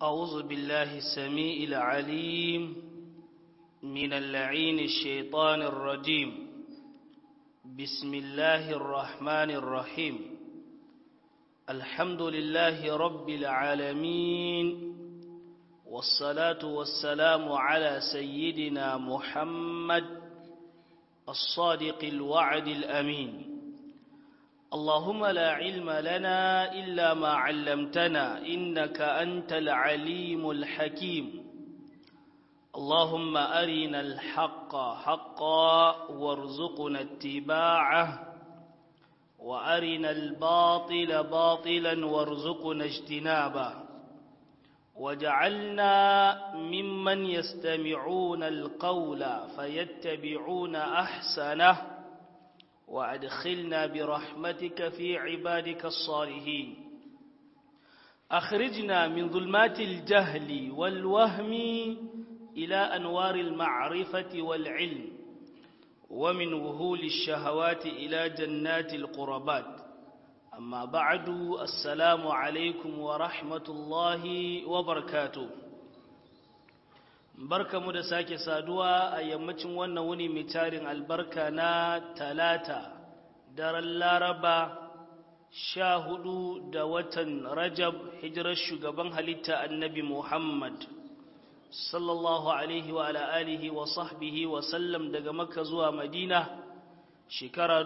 أعوذ بالله السميع العليم من اللعين الشيطان الرجيم. بسم الله الرحمن الرحيم. الحمد لله رب العالمين، والصلاة والسلام على سيدنا محمد الصادق الوعد الأمين. اللهم لا علم لنا إلا ما علمتنا إنك أنت العليم الحكيم. اللهم أرنا الحق حقا وارزقنا اتباعه، وأرنا الباطل باطلا وارزقنا اجتنابه، وجعلنا ممن يستمعون القول فيتبعون أحسنه، وأدخلنا برحمتك في عبادك الصالحين. أخرجنا من ظلمات الجهل والوهم إلى أنوار المعرفة والعلم، ومن وهول الشهوات إلى جنات القربات. أما بعد، السلام عليكم ورحمة الله وبركاته. barka mu da sake saduwa a yammacin wannan wuni mai tarin albarka na talata, daren laraba 14 da watan rajab, hijirar shugaban halitta annabi muhammad sallallahu alaihi wa alihi wa sahbihi wa sallam daga makka zuwa madina, shekara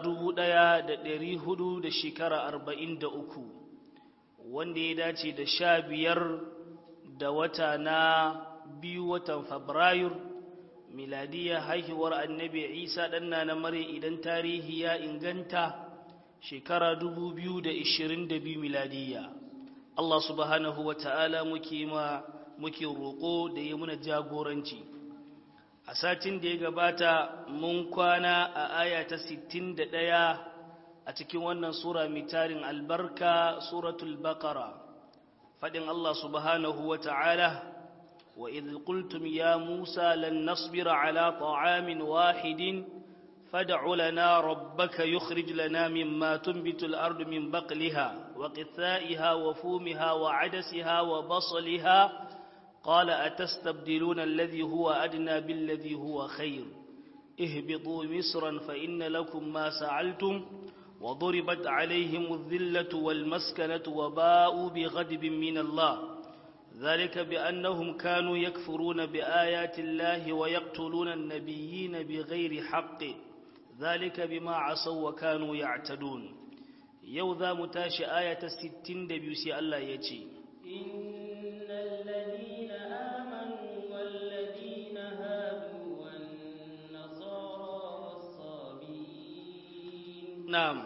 1443, wanda ya dace da 15 da wata na 2 watan Fabrairu, miladiya haihuwar annabi Isa ɗanna na mare idan tarihi ya inganta, shekara 2022 miladiya. Allah subhanahu wa ta'ala muke roƙo da ya muna jagoranci. A satin da ya gabata mun kwana a aya ta 61 a cikin wannan sura mai tarin albarka, suratul Baqara. Faɗin Allah subhanahu wa ta'ala: وإذ قلتم يا موسى لن نصبر على طعام واحد فادع لنا ربك يخرج لنا مما تنبت الأرض من بقلها وقثائها وفومها وعدسها وبصلها قال أتستبدلون الذي هو أدنى بالذي هو خير اهبطوا مصرا فإن لكم ما سعلتم وضربت عليهم الذلة والمسكنة وباءوا بغضب من الله ذلك بأنهم كانوا يكفرون بآيات الله ويقتلون النبيين بغير حق ذلك بما عصوا وكانوا يعتدون. يوذا متاش آية 62 سي الله يجي: إن الذين آمنوا والذين هادوا والنصارى والصابئين نعم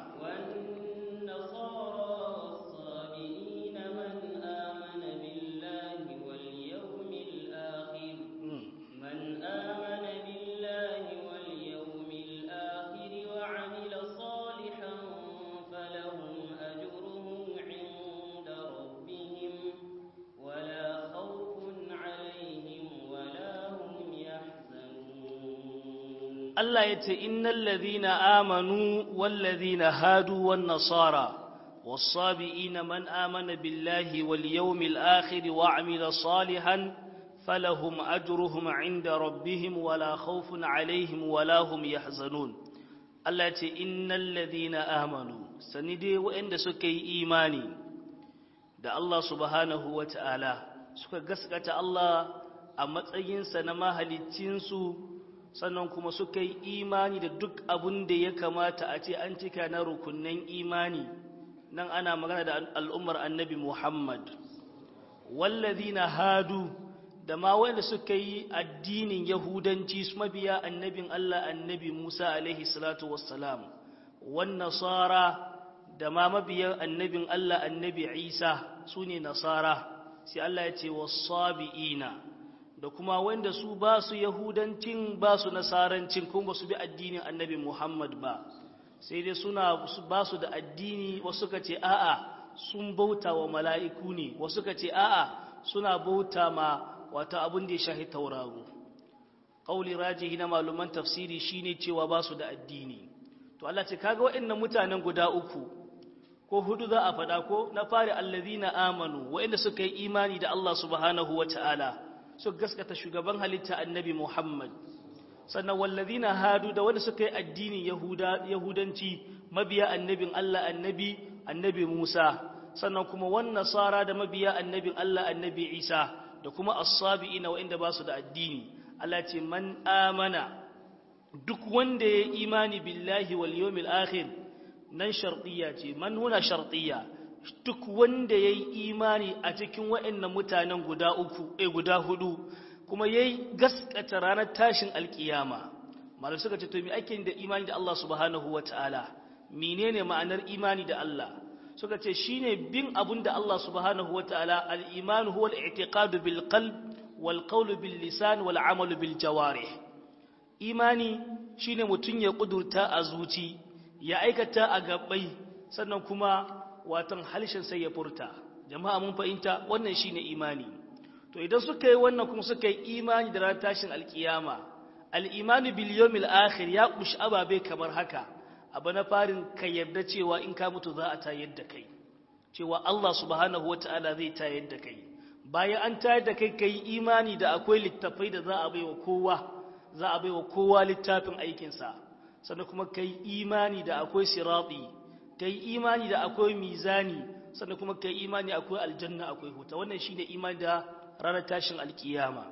Allah ya ce, innal ladhina amanu wal ladhina hadu wan nasara was-sabiina man amana billahi wal yawmil akhir wa amila salihan falahum ajruhum 'inda rabbihim wala khawfun 'alayhim wala hum yahzanun. Allah ya ce, innal ladhina amanu, sani dai waɗanda suka yi imani da Allah subhanahu wa ta'ala, suka gaskata Allah a matsayinsa na mahaliccinsu, sannan kuma suka yi imani da duk abin da ya kamata a ce an cika na rukunin imani. Nan ana magana da al'ummar annabi Muhammad. Wallazina hadu, da ma wanda suka yi addinin Yahudanci, su mabiya annabin Allah annabi Musa alaihi salatu wassalam. Wan nasara, da ma mabiyan annabin Allah annabi Isa, su ne nasara. Sai Allah ya ce was-sabiina, da kuma wanda su ba su yahudancin ba su nasarancin kuma ba su bi addinin annabi Muhammad ba, sai dai ba su da addini. Wasu ka ce a'a sun bauta wa mala'iku ne, wasu ka ce a'a suna bauta ma wata abin da ya shahi tauraro. Ƙauli rajihi na maluman tafsiri shine cewa ba su da addini. To Allah ce, kaga waɗannan mutanen guda uku, ko hudu za a faɗa ko na fari allazina amanu wa'inda suka yi imani da Allah subhanahu wata'ala suka gaskata shugaban halitta annabi Muhammad sannan wallazina hadu da wanda suka yi addinin yahudanci mabiya annabin Allah annabi Musa sannan kuma wan nasara da mabiya annabin Allah annabi Isa da kuma as-sabiina wa'inda ba su da addini Allah ce man amana duk wanda ya imani billahi wal yawmil akhir nan shartiyya ce man huna shartiyya duk wanda yayi imani a cikin waɗannan mutanen guda hudu kuma yayi gaskata ranar tashin alkiyama malai suka ce to me ake da imani da Allah subhanahu wataala menene ma'anar imani da Allah suka ce shine bin abunda Allah subhanahu wataala al-iman huwa al-i'tiqadu bil qalb wal qawlu bil lisan wal amalu bil jawarih imani shine mutun ya kudurta a zuci ya aikata a gabbai sannan kuma watan halshen sai ya furta jama'a mun fahimta wannan shine imani to idan suka yi wannan kuma suka yi imani da ran tashin alkiyama al-imanu bil yawmil akhir ya kushi ababe kamar haka abu na farin ka yarda cewa in ka mutu za a tayar da kai cewa Allah subhanahu wataala zai tayar da kai bayan an tayar da kai kai imani da akwai littafai da za a baiwa kowa littafin aikinsa sannan kuma kai imani da akwai sirati kai imani da akwai mizani sannan kuma kai imani akwai aljanna akwai huta wannan shine imani da ranar tashin alkiyama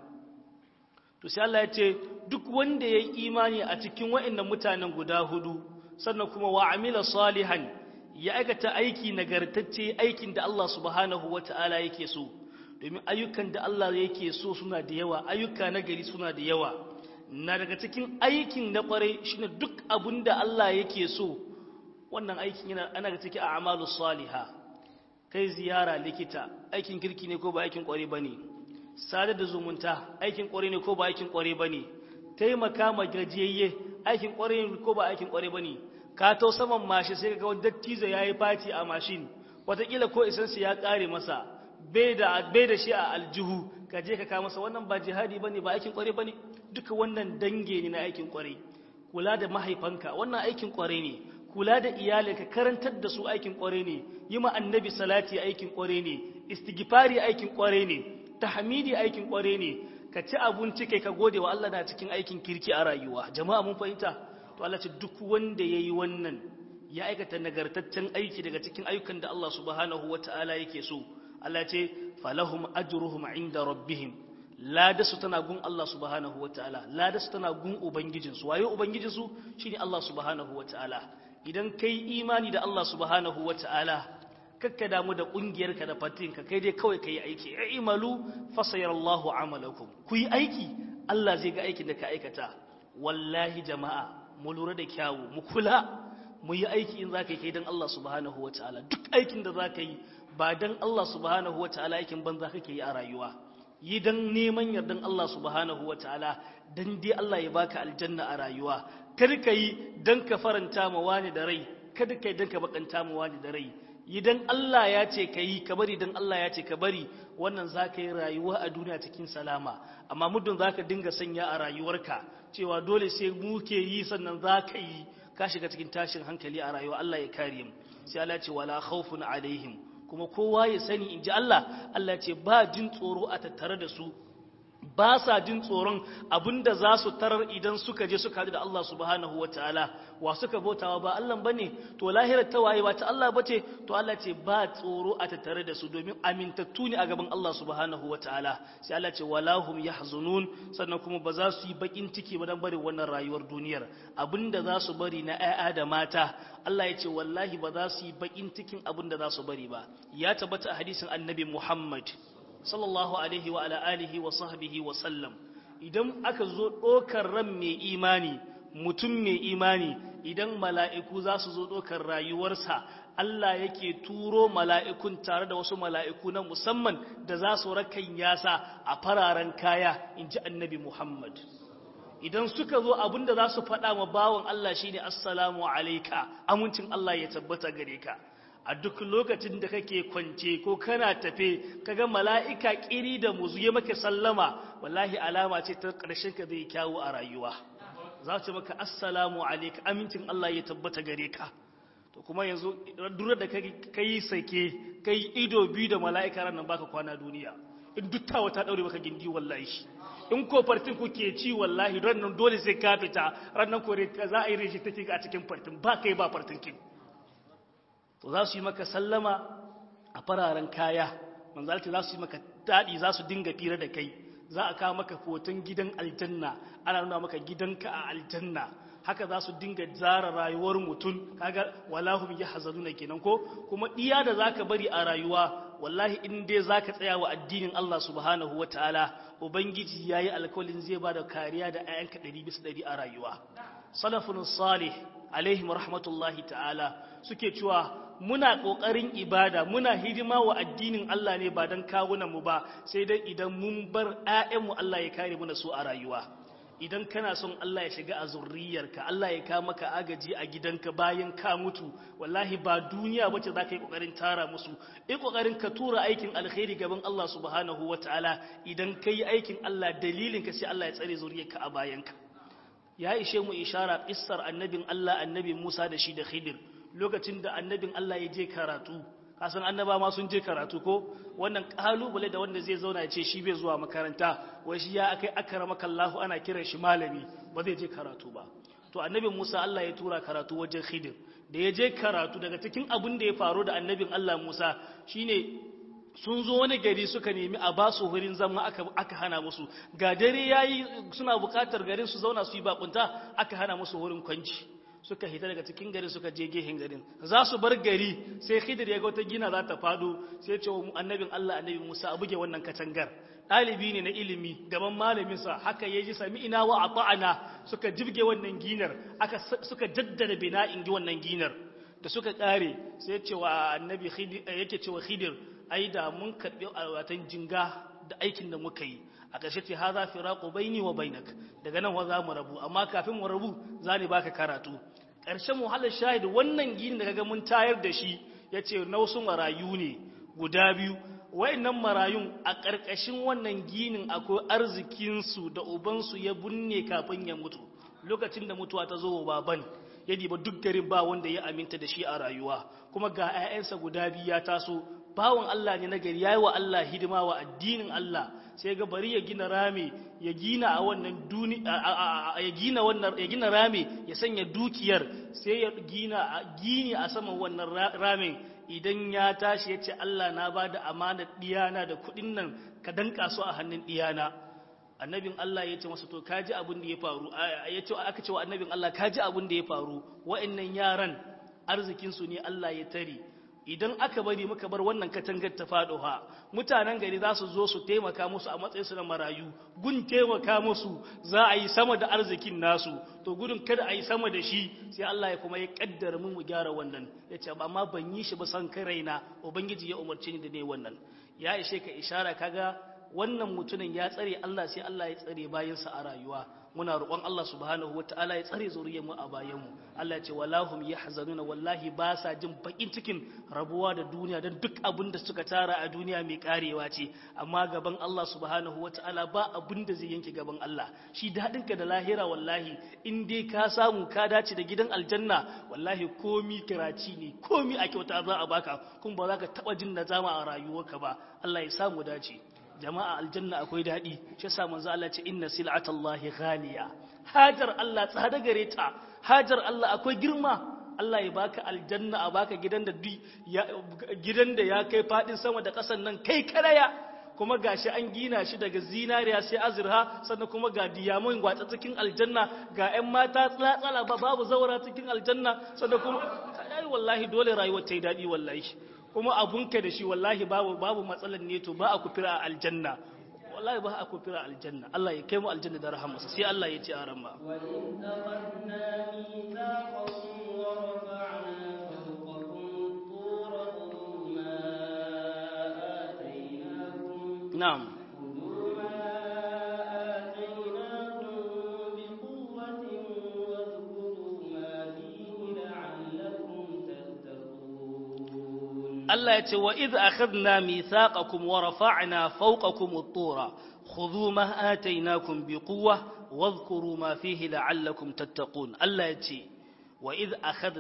to sai Allah ya ce duk wanda yayi imani a cikin waɗannan mutanen guda hudu sannan kuma wa amila salihan ya aikata aiki nagartacce aikin da Allah subhanahu wataala yake so domin ayyukan da Allah yake so suna da yawa ayyuka nagari suna da yawa na daga cikin aikin na kwarai shine duk abin da Allah yake so wannan aikin ana ga cikin a'malus salihah kai ziyara likita aikin kirki ne ko ba aikin kwarai bane sadar da zumunta aikin kwarai ne ko ba aikin kwarai bane taimaka ma gajiyayye aikin kwarai ne ko ba aikin kwarai bane ka to saman mashi sai kaga wani dattijo yayi fati a mashin wataƙila ko isansu ya kare masa bai da shi a aljihu ka je ka kawo masa wannan ba jihadi bane ba aikin kwarai bane duka wannan dange ne na aikin kwarai kula da mahaifanka wannan aikin kwarai ne kula da iyalinka karantar da su aikin kwarai ne yi ma annabi salati aikin kwarai ne istighfari aikin kwarai ne tahmidi aikin kwarai ne ka ci abinci kai ka gode wa Allah na cikin aikin kirki a rayuwa jama'a mun fahimta to Allah ce duk wanda yayi wannan ya aikata nagartaccen aiki daga cikin ayyukan da Allah subhanahu wataala yake so Allah ce falahum ajruhum inda rabbihim ladasu tana gun Allah subhanahu wataala ladasu tana gun ubangijinsu waye ubangijinsu shine Allah subhanahu wataala idan kai imani da Allah subhanahu wataala kakka damu da kungiyarka da fatinka kai dai kawai kai aiki i'malu fasayarallahu amalakum ku yi aiki Allah zai ga aikin da ka aikata wallahi jama'a mu lura da kyawu mu kula mu yi aiki in zaka yi kai dan Allah subhanahu wataala duk aikin da zaka yi ba dan Allah subhanahu wataala aikin banza kake yi a rayuwa yi dan neman yardan Allah subhanahu wataala dan dai Allah ya baka aljanna a rayuwa kada ka yi dan ka faranta ma wani da rai kada ka yi dan ka bakanta ma wani da rai yi dan Allah ya ce ka yi ka bari dan Allah ya ce ka bari wannan zaka yi rayuwa a duniya cikin salama amma muddin zaka dinga sanya a rayuwarka cewa dole sai mu ke yi sannan zaka yi ka shiga cikin tashin hankali a rayuwa Allah ya kare mu sai Allah ya ce wala khawfun alaihim kuma kowa ya sani in ji Allah Allah ce ba jin tsoro a tattare da su ba sa jin tsoron abinda za su tarar idan suka je suka haɗu da Allah subhanahu wa ta'ala wa suka bautawa ba Allah bane to lahirar ta waye ba ta Allah bace to Allah ce ba tsoro a tattare da su domin amintattu ne a gaban Allah subhanahu wa ta'ala sai Allah ce walahum yahzunun sannan kuma ba za su yi bakin ciki ba dan bari wannan rayuwar duniyar abinda za su bari na ƴaƴa da mata Allah ya ce wallahi ba za su yi bakin cikin abinda za su bari ba ya tabbata a hadisin annabi Muhammad sallallahu alaihi wa ala alihi wa sahbihi wa sallam idan aka zo dokar ran mai imani mutum mai imani idan mala'iku za su zo dokar rayuwarsa Allah yake turo mala'ikun tare da wasu mala'iku na musamman da za su rakan yasa a fararen kaya inji annabi Muhammad idan suka zo abinda za su faɗa ma bawon Allah shine assalamu alayka amincin Allah ya tabbata gare ka a duk lokacin da kake kwance ko kana tafe kaga mala'ika kiri da muzu ya maka sallama wallahi alama ce ta ƙarshen ka zai kyawu a rayuwa za su maka assalamu alayka amincin Allah ya tabbata gare ka to to kuma yanzu durar da kai sake kai ido biyu da mala'ika ran nan baka kwana duniya in duttawa ta daure maka gindi wallahi in ko fartin kuke ci wallahi ran nan dole sai ka fita ran nan ko za a yi reshi take a cikin fartin ba kai ba fartin kin to za su yi maka sallama a fararen kaya manzalci za su yi maka daɗi za su dinga fira da kai za a kawo maka foton gidan aljanna ana nuna maka gidanka a aljanna haka za su dinga zara rayuwar mutum kaga walahum yahzanuna kenan ko kuma diya da zaka bari a rayuwa wallahi in dai zaka tsaya wa addinin Allah subhanahu wataala ubangiji yayi alƙawarin zai bada kariya da ayyanka 100% a rayuwa salafun salih alaihim rahmatullahi ta'ala suke cewa muna ƙoƙarin ibada muna hidima wa addinin Allah ne ba don kawunanmu ba sai dai idan mun bar ‘ya'yanmu Allah ya kare muna su a rayuwa idan kana son Allah ya shiga a zurriyarka Allah ya kawo maka agaji a gidanka bayan ka mutu wallahi ba duniya bace za ka yi ƙoƙarin tara musu ƙoƙarin ka tura aikin alkhairi gaban Allah subhanahu wa ta'ala idan ka yi aikin Allah dalilin ka sai Allah ya tsare zuriyarka a bayanka ya ishe mu ishara ƙissar annabin Allah annabi Musa da shi da Khidir lokacin da annabin Allah ya je karatu kasan annaba ma sun je karatu ko wannan kalubale da wanda zai zauna ya ce shi bai zuwa makaranta wai shi ya akai akramaka Allah ana kiran shi malami ba zai je karatu ba to annabin Musa Allah ya tura karatu wajen Khidir da ya je karatu daga cikin abin da ya faru da annabin Allah Musa shine sun zo wani gari suka nemi a ba su wurin zama aka hana musu ga dare yayi suna bukatar garin su zauna su yi bakunta aka hana musu wurin kwanci suka hita daga cikin garin suka je gehen garin za su bar gari sai Khidir ya ga wata gina za ta fado sai ya ce wa annabin Allah annabi Musa a buge wannan katangar ɗalibi ne na ilimi gaban malaminsa haka ya ji sami ina wa ata'ana suka jibge wannan ginar suka jaddada bina'in wannan ginar da suka kare sai ya ce wa annabi Khidir yake ce wa Khidir ai da mun karbi alwatan jinga da aikin da muka yi a ƙarshe ce haza firaqu baini wa bainak daga nan wa za mu rabu amma kafin mu rabu za ni baka karatu ƙarshen muhallar shahid wannan gini da kaga mun tayar da shi yace na wasu marayu ne guda biyu wayannan marayun a ƙarƙashin wannan ginin akwai arzikin su da uban su ya bunne kafin ya mutu lokacin da mutuwa ta zo wa baban ya diba duk garin ba wanda ya aminta da shi a rayuwa kuma ga 'ya'yansa guda biyu ya taso bawan Allah ne nagari yayi wa Allah hidima wa addinin Allah sai ga bari ya gina rami ya gina a wannan ya gina rami ya sanya dukiyar sai ya gini a saman wannan ramin idan ya tashi ya ce Allah na bada amanar diyana da kudin nan ka danka su a hannun diyana annabin Allah ya ce masa to kaji abin da ya faru aka ce wa annabin Allah kaji abin da ya faru wa'annan yaran arzikin su ne Allah ya tare idan aka bari muka bar wannan katangar ta faɗo ha mutanen gari za su zo su taimaka musu a matsayin su na marayu gun taimaka musu za a yi sama da arzikin nasu to gudun kada a yi sama da shi sai Allah ya kuma ya kaddara mu gyara wannan ya ce amma ban yi shi ba san kai raina ubangiji ya umarci ni da ne wannan ya ishe ka ishara kaga wannan mutumin ya tsare Allah sai Allah ya tsare bayansa a rayuwa muna roƙon Allah subhanahu wataala ya tsare zuriyar mu a bayan mu Allah ya ce walahum yahzanuna wallahi ba sa jin bakin cikin rabuwa da duniya dan duk abin da suka tara a duniya mai karewa ce amma gaban Allah subhanahu wataala ba abin da zai yanke gaban Allah shi dadin ka da lahira wallahi in dai ka samu ka dace da gidan aljanna wallahi komi kiraci ne komi a kyauta za a baka kuma ba za ka taba jin nazama a rayuwarka ba Allah ya samu dace jama'a aljanna akwai daɗi shi yasa manzo Allah ce inna sil'atallahi ghaliya hajar Allah tsada gare ta hajar Allah akwai girma Allah ya baka aljanna a baka gidan da ya kai fadin sama da ƙasan nan kai karaya kuma gashi an gina shi daga zinariya sai azurha sannan kuma ga diyamun gwatsa cikin aljanna ga ƴan mata tsala babu zawara cikin aljanna sannan kuma kai wallahi dole rayuwar ta yi daɗi wallahi kuma abunka da shi wallahi babu matsalar ne to ba a kufira a aljanna wallahi ba a kufira a aljanna Allah ya kai mu aljanna da rahamarsa sai Allah ya ce a ramma na'am Allah ya ce wa idh akhadna mithaqakum wa rafa'na fawqakum at-tura khudhu ma atainakum biquwwa wadhkuru ma fihi la'allakum tattaqun Allah ya ce wa idh akhadna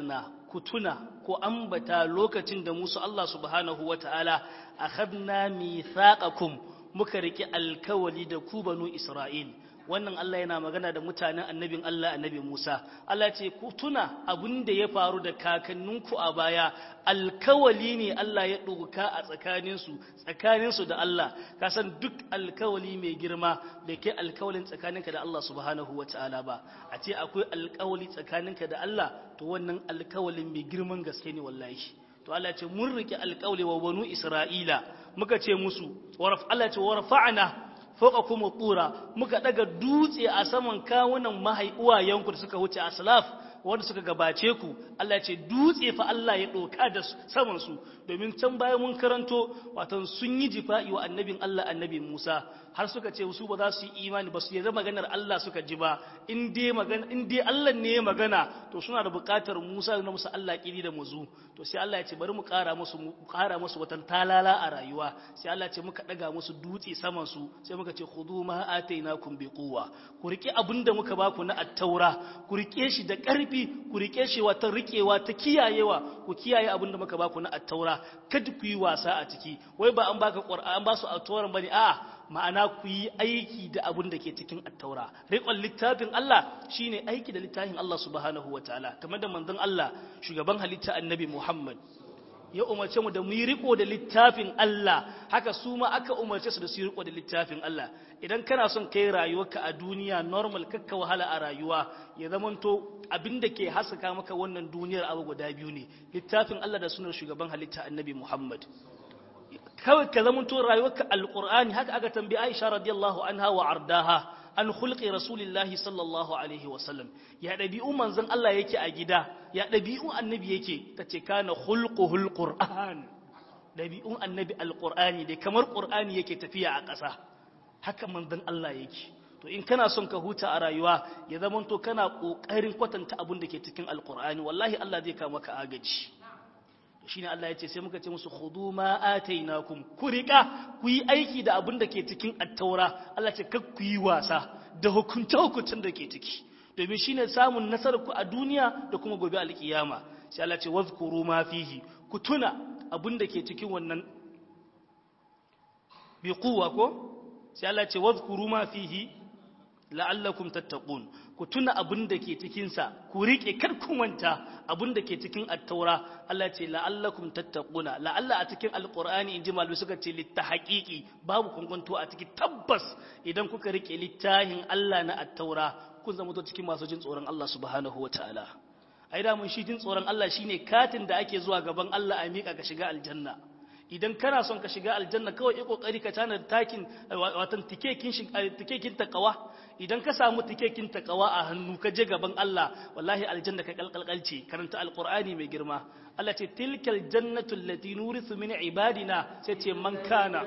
ku tuna ko ambata lokacin da Musa Allah subhanahu wataala akhadna mithaqakum muka riki alkawali da ku banu Isra'il. Wannan Allah yana magana da mutanen annabin Allah annabi Musa. Allah ce ku tuna abin da ya faru da kakanninku a baya, alkawali ne Allah ya ɗauka a tsakaninsu da Allah. Ka san duk alkawali mai girma da ke alkawalin tsakaninka da Allah subhanahu wa ta'ala ba. A ce akwai alkawali tsakaninka da Allah, to wannan alkawalin mai girman gaske ne wallahi. To Allah ce mun rike alkawali wa banu Isra'ila, muka ce musu, Allah ce warfa'na fauka kuma tsura muka daga dutse a saman kawunan uwayenku da suka wuce aslaf wanda suka gabace ku. Allah ya ce dutse fa Allah ya doka da saman su, domin can baya mun karanto watan sun yi jifa'i wa annabin Allah annabi Musa, har suka ce su ba za su yi imani ba, su yarda maganar Allah suka ji ba. In dai Allah ne ya magana to suna da buƙatar Musa da musu Allah kiri da muzu. To sai Allah ya ce bari mu ƙara musu watan talala a rayuwa. Sai Allah ya ce muka daga musu dutse saman su, sai muka ce khudhu ma atainakum biquwa, ku rike abinda muka baku na attaura, ku rike shi da ƙarfi, ku rike shi wata rikewa ta kiyayewa, ku kiyaye abinda muka baku na attaura, kada ku yi wasa a ciki. Wai ba an baka Qur'an an ba su attauran bane, a'a ma'ana ku yi aiki da abin da ke cikin attaura. Riƙon littafin Allah shine aiki da littafin Allah subhanahu wataala, kamar da manzon Allah shugaban halitta annabi Muhammad ya umarce mu da mu yi riko da littafin Allah, haka su ma aka umarce su da su yi riko da littafin Allah. Idan kana son kai rayuwarka a duniya normal, kakka wahala a rayuwa, ya zamanto abin da ke haskaka maka wannan duniyar abu guda biyu ne, littafin Allah da sunan shugaban halitta annabi Muhammad. Kawai ka zamanto rayuwarka alqur'ani. Haka aka tambayi Aisha radiyallahu anha wa ardaha an khulqi rasulillahi sallallahu alaihi wasallam, ya dabi'u manzon Allah yake a gida, ya dabi'u annabi yake. Tace kana khulquhul qur'an, dabi'un annabi alqur'ani dai kamar qur'ani yake tafiya a ƙasa, haka manzon Allah yake. To in kana son ka huta a rayuwa, ya zamanto kana kokarin kwatanta abin da ke cikin alqur'ani, wallahi Allah zai kawo maka agaji. Shine Allah ya ce sai muka ce musu khudu ma atainakum, ku rika ku yi aiki da abin da ke cikin attaura. Allah ce kar ku yi wasa da hukuncin da ke ciki, domin shine samun nasarar ku a duniya da kuma gobe alkiyama. Sai Allah ce wazkuru ma fihi, ku tuna abin da ke cikin wannan bi quwwa ko. Sai Allah ce wazkuru ma fihi la'allakum tattaqun, ku tuna abin da ke cikinsa, ku riƙe kar ku manta abin da ke cikin attaura. Allah ce la'allakum tattaquna, la'alla a cikin alqur'ani inji malu suka ce littahaqiqi, babu kunkunto a cikin tabbas. Idan kuka riƙe littafin Allah na attaura, kun zama to cikin masu jin tsoron Allah subhanahu wataala. Ai da mun shi jin tsoron Allah shine katin da ake zuwa gaban Allah a miƙa ka shiga aljanna. Idan kana son ka shiga aljanna, kawai yi kokari ka tana takin watan tikekin takawa. Idan ka samu tikekin takawa a hannu ka je gaban Allah, wallahi aljanna ka kalkalkalce. Karanta alqur'ani mai girma. Allah ce tilkal jannatu allati nurithu min ibadina, sai ce man kana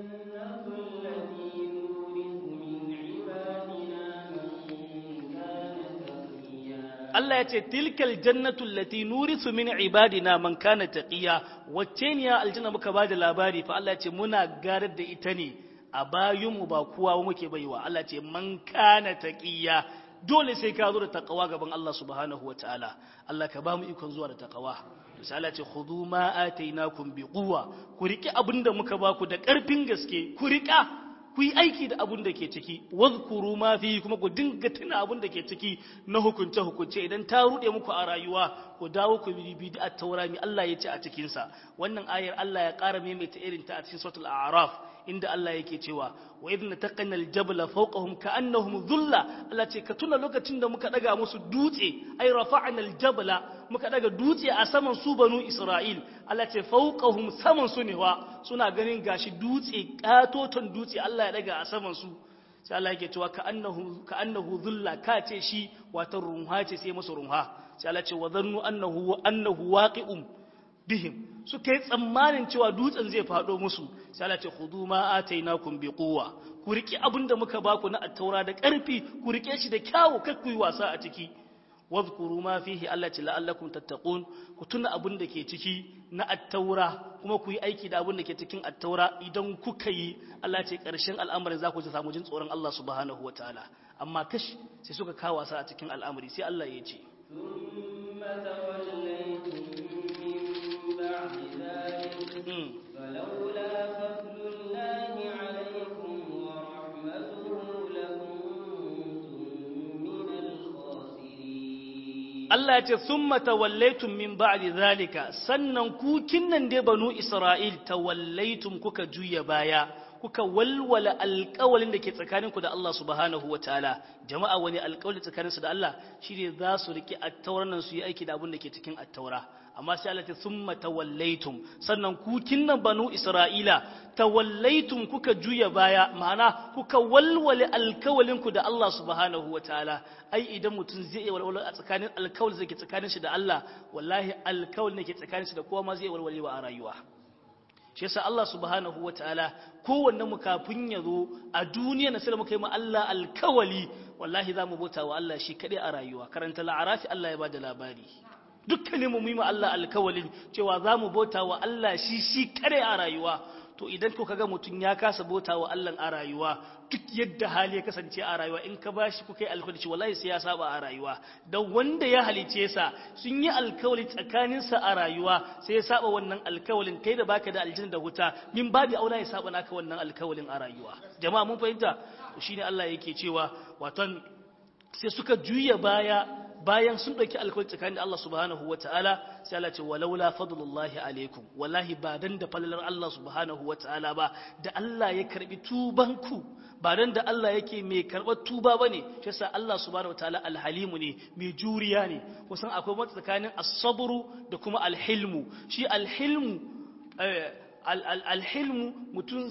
Allah ya ce tilkal jannatu allati nurithu min ibadina man kana taqiya. Wacce ne aljanna muka bada labari fa? Allah ya ce muna garar da ita ne a bayinmu, ba kowa muke baiwa. Allah ce man kana taqiya, dole sai ka zo da taqwa gaban Allah subhanahu wataala. Allah ka ba mu ikon zuwa da taqwa. Sai Allah ce khudhu ma atainakum bi quwwa, ku riki abinda muka ba ku da karfin gaske, ku rika ku yi aiki da abin da ke ciki. Wadhkuru ma fi, kuma ku dinga tuna abin da ke ciki na hukunce hukunce. Idan ta rude muku a rayuwa, ku dawo ku bi da taurami Allah ya ce a cikin sa. Wannan ayar Allah ya ƙara maimaita irin ta a cikin suratul a'raf, inda Allah yake cewa wa idh nataqana al-jabala fawqahum ka'annahum dhulla. Allah ce ka tuna lokacin da muka daga musu dutse, ai rafa'na al-jabala, muka daga dutse a saman su banu Isra'il. Allah ce fawqahum, saman su ne wa, suna ganin gashi dutse, katoton dutse Allah ya daga a saman su. Sai Allah yake cewa ka'annahu dhulla, ka ce shi wata runha ce sai masa runha. Sai Allah ce wa dhannu annahu waqi'un bihim, suka yi tsammanin cewa dutsen zai faɗo musu. Sai Allah ce khudhu ma atainakum bi quwwa, ku riki abinda muka baku na attaura da ƙarfi, ku rike shi da kyawu, kar ku yi wasa a ciki. Wadhkuru ma fihi, Allah ce la'allakum tattaqun, ku tuna abin da ke ciki na attaura, kuma ku yi aiki da abin da ke cikin attaura. Idan kuka yi, Allah ce ƙarshen al'amarin za ku ji samu jin tsoron Allah subhanahu wataala. Amma kash sai suka kawo wasa a cikin al'amari. Sai Allah ya ce بعد ذلك فلولا فضل الله عليكم ورحمته لكنتم من الخاسرين. Allah ya ce summa tawallaytum min ba'di zalika, sannan ku kinnan dai banu Isra'il tawallaytum kuka juya baya, kuka walwala alƙawalin da ke tsakaninku da Allah subhanahu wataala. Jama'a wani alƙawali tsakaninsu da Allah shine za su riki attauran nan su yi aiki da abin da ke cikin attaura. Amma sai Allah ta summa tawallaitum, sannan ku kinnan banu Isra'ila tawallaitum kuka juya baya, ma'ana kuka walwale alkawalinku da Allah subhanahu wataala. Ai idan mutum zai iya walwala a tsakanin alkawalin da ke tsakanin shi da Allah, wallahi alkawalin da ke tsakanin shi da kowa ma zai walwalewa a rayuwa. Shi yasa Allah subhanahu wataala kowanne mu kafin ya zo a duniya na sai muka yi ma Allah alkawali, wallahi za mu bauta wa Allah shi kaɗai a rayuwa. Karanta Al-A'raf Allah ya bada labari. Dukkanin mu yi ma Allah alkawalin cewa za mu bauta wa Allah shi kaɗai a rayuwa. To idan ko kaga mutum ya kasa bauta wa Allah a rayuwa, duk yadda hali ya kasance a rayuwa, in ka bashi kuka yi alkawali wallahi sai ya saba a rayuwa. Dan wanda ya halice sa sun yi alkawali tsakaninsa a rayuwa, sai ya saba wannan alkawalin, kai da baka da aljanna da wuta, min babi aula ya saba naka wannan alkawalin a rayuwa. Jama'a mun fahimta? To shine Allah yake cewa waton sai suka juya baya bayan sun ɗauki alkawari tsakanin da Allah subhanahu wa ta'ala, sai Allah ce walaula fadlullahi alaikum, wallahi ba dan da falalar Allah subhanahu wa ta'ala ba, da Allah ya karbi tubanku, ba dan da Allah yake mai karɓar tuba ba ne, shi yasa Allah subhanahu wa ta'ala alhalimu ne, mai juriya ne. Kusan akwai wata tsakanin as-sabru da kuma alhilmu. Shi alhilmu alhilmu mutum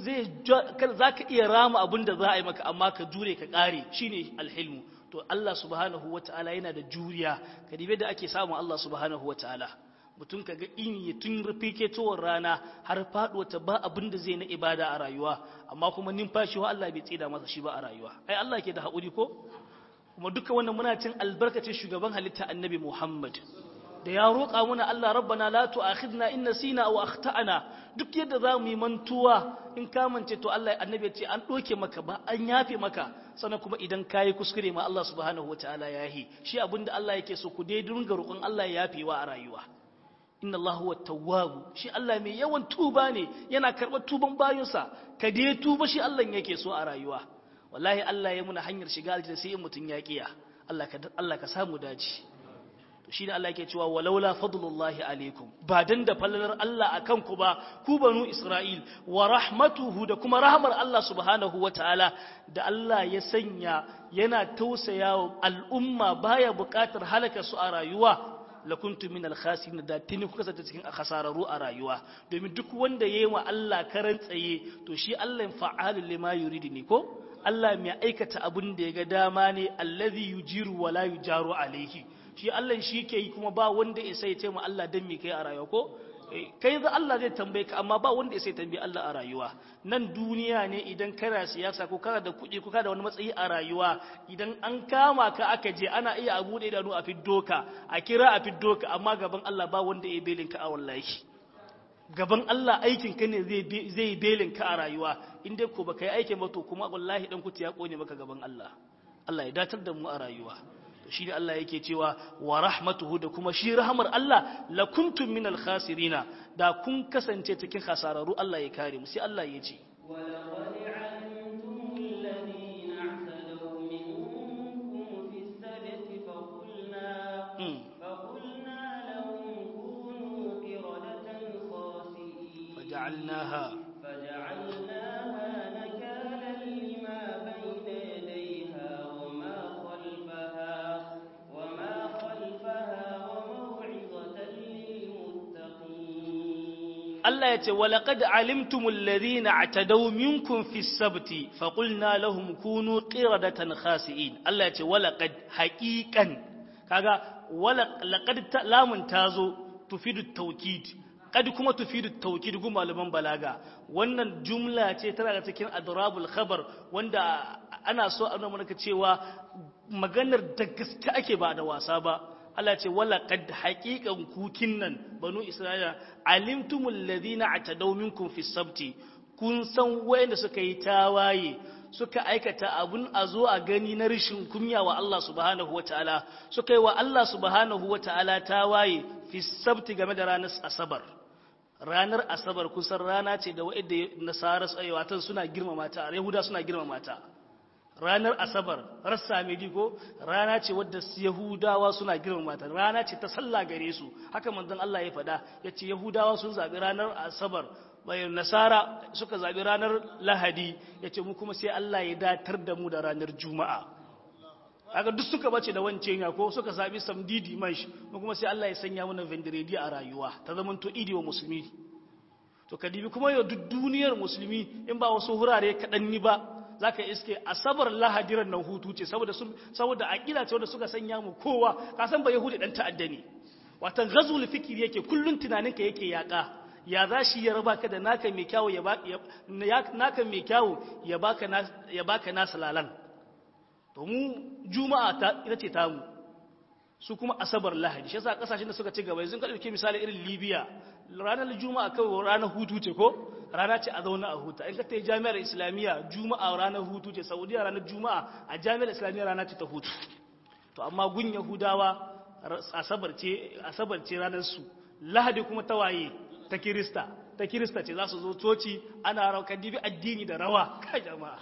za ka iya rama abin da za a yi maka amma ka jure ka ƙare, shine alhilmu. To Allah subhanahu wata'ala yana da juriya, ka dibe da ake samun Allah subhanahu wata'ala. Mutum ka ga in tun rufiketowar rana har faɗuwa ta ba abin da zai na ibada a rayuwa, amma kuma numfashi wa Allah bai tsida masa shi ba a rayuwa. Ai Allah ke da haƙuri ko? Kuma duka wannan muna cin albarkacin shugaban halitta Annabi Muhammad. Da ya roƙa muna Allah rabbana la tu'akhidna in nasina aw akhtana, duk yadda za mu yi mantuwa in ka mance to Allah annabi ya ce an doke maka ba an yafe maka, sannan kuma idan kai kuskure ma Allah subhanahu wataala ya yi shi abinda Allah yake so ku dai dinga roƙon Allah ya yafe wa a rayuwa. Inna Allah huwa tawwab, shi Allah mai yawan tuba ne, yana karɓar tuban bayinsa, ka dai tuba shi Allah yake so a rayuwa. Wallahi Allah ya muna hanyar shiga aljanna sai in mutun ya kiya. Allah ka samu dace. Shi ne Allah yake cewa walaula fadlullahi alaikum, ba dan da falalar Allah akan ku ba ku banu Isra'il, wa rahmatuhu da kuma rahmar Allah subhanahu wataala da Allah ya sanya yana tausaya al'umma baya buƙatar halaka su a rayuwa, lakuntu min al-khasirin, da tuni kuka sata cikin khasararu a rayuwa. Domin duk wanda yayi wa Allah karan tsaye to shi Allah fa'alul lima yuridu ne ko Allah mai aikata abin da ya ga dama ne, allazi yujiru wa la yujaru alaihi. Shi Allah shi ke yi kuma ba wanda ya sai ce mu Allah dan me kai a rayuwa ko kai za Allah zai tambaye ka, amma ba wanda ya sai tambaye Allah a rayuwa. Nan duniya ne idan kana siyasa ko kana da kuɗi ko kana da wani matsayi a rayuwa, idan an kama ka aka je ana iya abu da idanu a fiddo ka, a kira a fiddo ka, amma gaban Allah ba wanda ya belin ka a wallahi. Gaban Allah aikin ka ne zai belin ka a rayuwa, in dai ko baka yi aikin ba to kuma wallahi dan kuti ya kone maka gaban Allah. Allah ya datar da mu a rayuwa. Shi ne Allah yake cewa wa rahmatuhu da kuma shi rahmar Allah la kuntum minal khasirina, da kun kasance cikin khasararu. Allah ya kare mu. Sai Allah ya ce فجعلناها نكالا لما بين يديها وما خلفها وموعظة للمتقين. Allah ya ce walaqad alimtumul ladhina atadaw minkum fis sabti faqulna lahum kunu qiradatan khasi'in. Allah ya ce walaqad haqiqan, kaga laqad lamun tazo tufidu tawkid, kad kuma tufidu tawkid gu malaman balaga. Wannan jumla ce tana da cikin adrabul khabar, wanda ana so a nuna maka cewa maganar da gaske ake ba da wasa ba. Allah ce wala qad haqiqan kukin nan banu Isra'ila alimtumul ladina atadaw minkum fis sabti, kun san wayanda suka yi tawaye suka aikata abun a zo a gani na rishin kunya wa Allah subhanahu wataala, suka yi wa Allah subhanahu wataala tawaye fis sabti game da ranar asabar. ranar asabar kusan rana ce da wa'idda nasara watan suna girmama ta yahuda suna girmama ta ranar asabar rassa medi ko rana ce wadda yahudawa suna girmama ta rana ce ta sallah gare su haka manzon Allah ya faɗa yace yahudawa sun zabi ranar asabar bayan nasara suka zabi ranar lahadi yace mu kuma sai Allah ya datar da mu da ranar juma'a kaga duk suka bace da wancan ya ko suka zabi samdidi mash mu kuma sai Allah ya sanya mana vendredi a rayuwa ta zaman to idi wa musulmi to kadibi kuma yau duk duniyar musulmi in ba wasu hurare kadan ni ba zaka iske asabar lahadiran nan hutu ce saboda aqida ce wanda suka sanya mu kowa ka san ba yahudi dan ta'adda ne watan ghazul fikri yake kullun tunaninka yake yaka ya zashi ya raba ka da naka mai kyawu naka mai kyawu ya baka nasu lalan to mu juma'a ita ce tamu su kuma asabar lahadi shi yasa kasashen da suka ci gaba yanzu ka dauke misali irin Libya ranar juma'a kawai ranar hutu ce ko rana ce a zauna a huta in ka tayi jami'ar islamiyya juma'a ranar hutu ce saudiya ranar juma'a a jami'ar islamiyya rana ce ta hutu to amma gun yahudawa asabar ce ranar su lahadi kuma ta waye ta kirista ce za su zo coci ana raukar dibi addini da rawa kai jama'a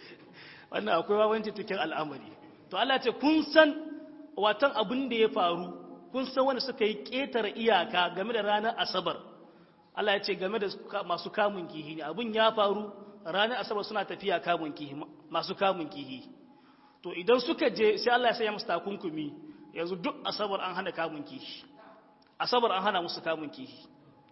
wannan akwai wawanci cikin al'amari to Allah ce kun san watan abin da ya faru kun san wanda suka yi ƙetare iyaka game da ranar asabar Allah ya ce game da masu kamun kihi ne abin ya faru ranar asabar suna tafiya kamun kihi masu kamun kihi to idan suka je sai Allah ya sanya musu takunkumi yanzu duk asabar an hana kamun kihi asabar an hana musu kamun kihi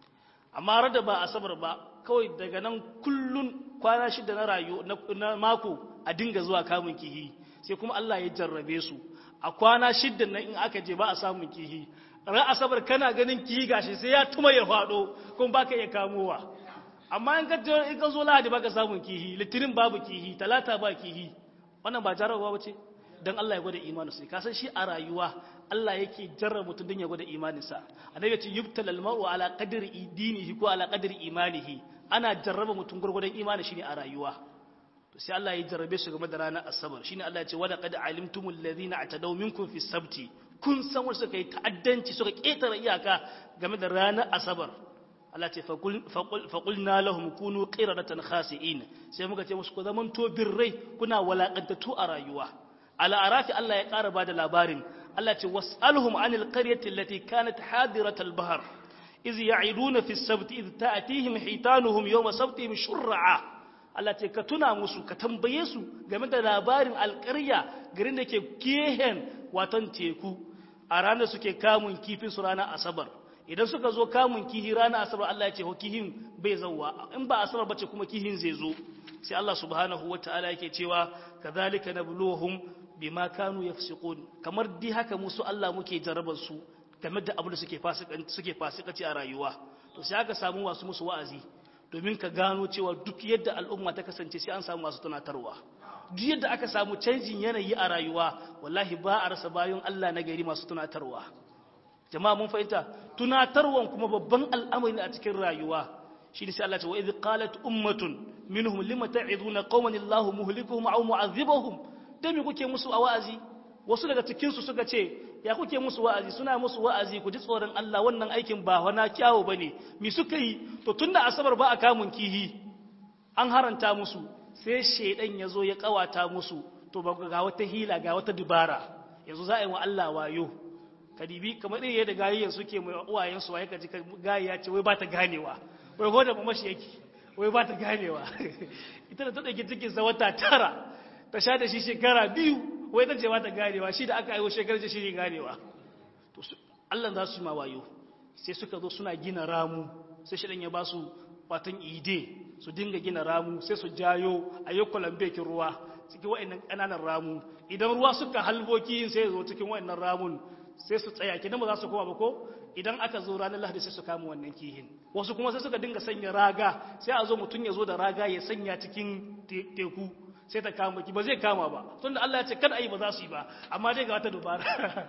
amma rada ba asabar ba kawai daga nan kullun kwana 6 na na mako a dinga zuwa kamun kihi sai kuma Allah ya jarrabe su a kwana 6 nan in aka je ba a samun kihi ran asabar kana ganin kihi gashi sai ya tuma ya fado kuma baka iya kamowa amma in ka zo lahadi baka samun kihi litinin babu kihi talata ba kihi wannan ba jarrabawa bace dan Allah ya gwada imanin sai ka san shi a rayuwa Allah yake jarraba mutum dan ya gwada imaninsa annabi ya ce yubtalal mar'u ala qadri dinihi ko ala qadri imanihi ana jarraba mutum gurgurdan imanin shi ne a rayuwa to sai Allah ya jarrabe su game da ranar asabar shine Allah ya ce wala qad alimtumul ladina atadaw minkum fi sabti kun san wanda suka yi ta'addanci suka ketare iyaka game da ranar asabar Allah ce faqulna lahum kunu qiradatan khasi'in sai muka ce musu ku zaman to birrai kuna walaqantatu a rayuwa ala arafi Allah ya ƙara bada labarin Allah ce was'alhum anil qaryati allati kanat hadiratal bahr iz ya'iduna fi as-sabt iz ta'tihim hitanuhum yawma sabtihim shur'a Allah ce ka tuna musu ka tambaye su game da labarin alƙarya garin da ke gehen watan teku a ranar suke kamun kifin su ranar asabar idan suka zo kamun kihi ranar asabar Allah ya ce kihin bai zauwa in ba asabar bace kuma kihin zai zo sai Allah subhanahu wataala yake cewa kadhalika nabluhum bima kanu yafsiqun kamar dai haka musu Allah muke jarabar su game da abin da suke fasikaci a rayuwa to sai aka samu wasu musu wa'azi domin ka gano cewa duk yadda al'umma ta kasance sai an samu masu tunatarwa duk yadda aka samu canjin yanayi a rayuwa wallahi ba a rasa bayan Allah na gari masu tunatarwa jama'a mun fahimta tunatarwan kuma babban al'amari ne a cikin rayuwa shi ne sai Allah ya ce wa idh qalat ummatun minhum lima ta'iduna qauman Allahu muhlikuhum aw mu'adhibuhum dan me kuke musu a wa'azi wasu daga cikin su suka ce ya kuke musu wa'azi suna musu wa'azi ku ji tsoron Allah wannan aikin ba wana kyawu bane mi suka yi to tunda asabar ba a kamun kihi an haranta musu sai shedan yazo ya kawata musu to ba ga wata hila ga wata dubara yanzu za a yi wa Allah wayo kadibi kamar irin yadda gayyan suke mai uwayen su waye kaji gayya ce wai ba ta ganewa wai hoda mamashi yake wai ba ta ganewa ita da ta dauki cikin sa wata 9 ta sha da shi shekara 2 wai ta ce ba ta ganewa shi da aka aiwo shekarar shi ne ganewa to Allah za su yi ma wayo sai suka zo suna gina ramu sai shi dan ya ba su watan ide su dinga gina ramu sai su jayo ayyukan bekin ruwa cikin wayannan kananan ramu idan ruwa suka halboki sai zo cikin wayannan ramun sai su tsaya kidan ba za su koma ba ko idan aka zo ranar Lahadi sai su kama wannan kihin wasu kuma sai suka dinga sanya raga sai a zo mutun ya zo da raga ya sanya cikin teku sai ta kama ki ba zai kama ba tunda Allah ya ce kada ayi ba za su yi ba amma dai ga wata dubara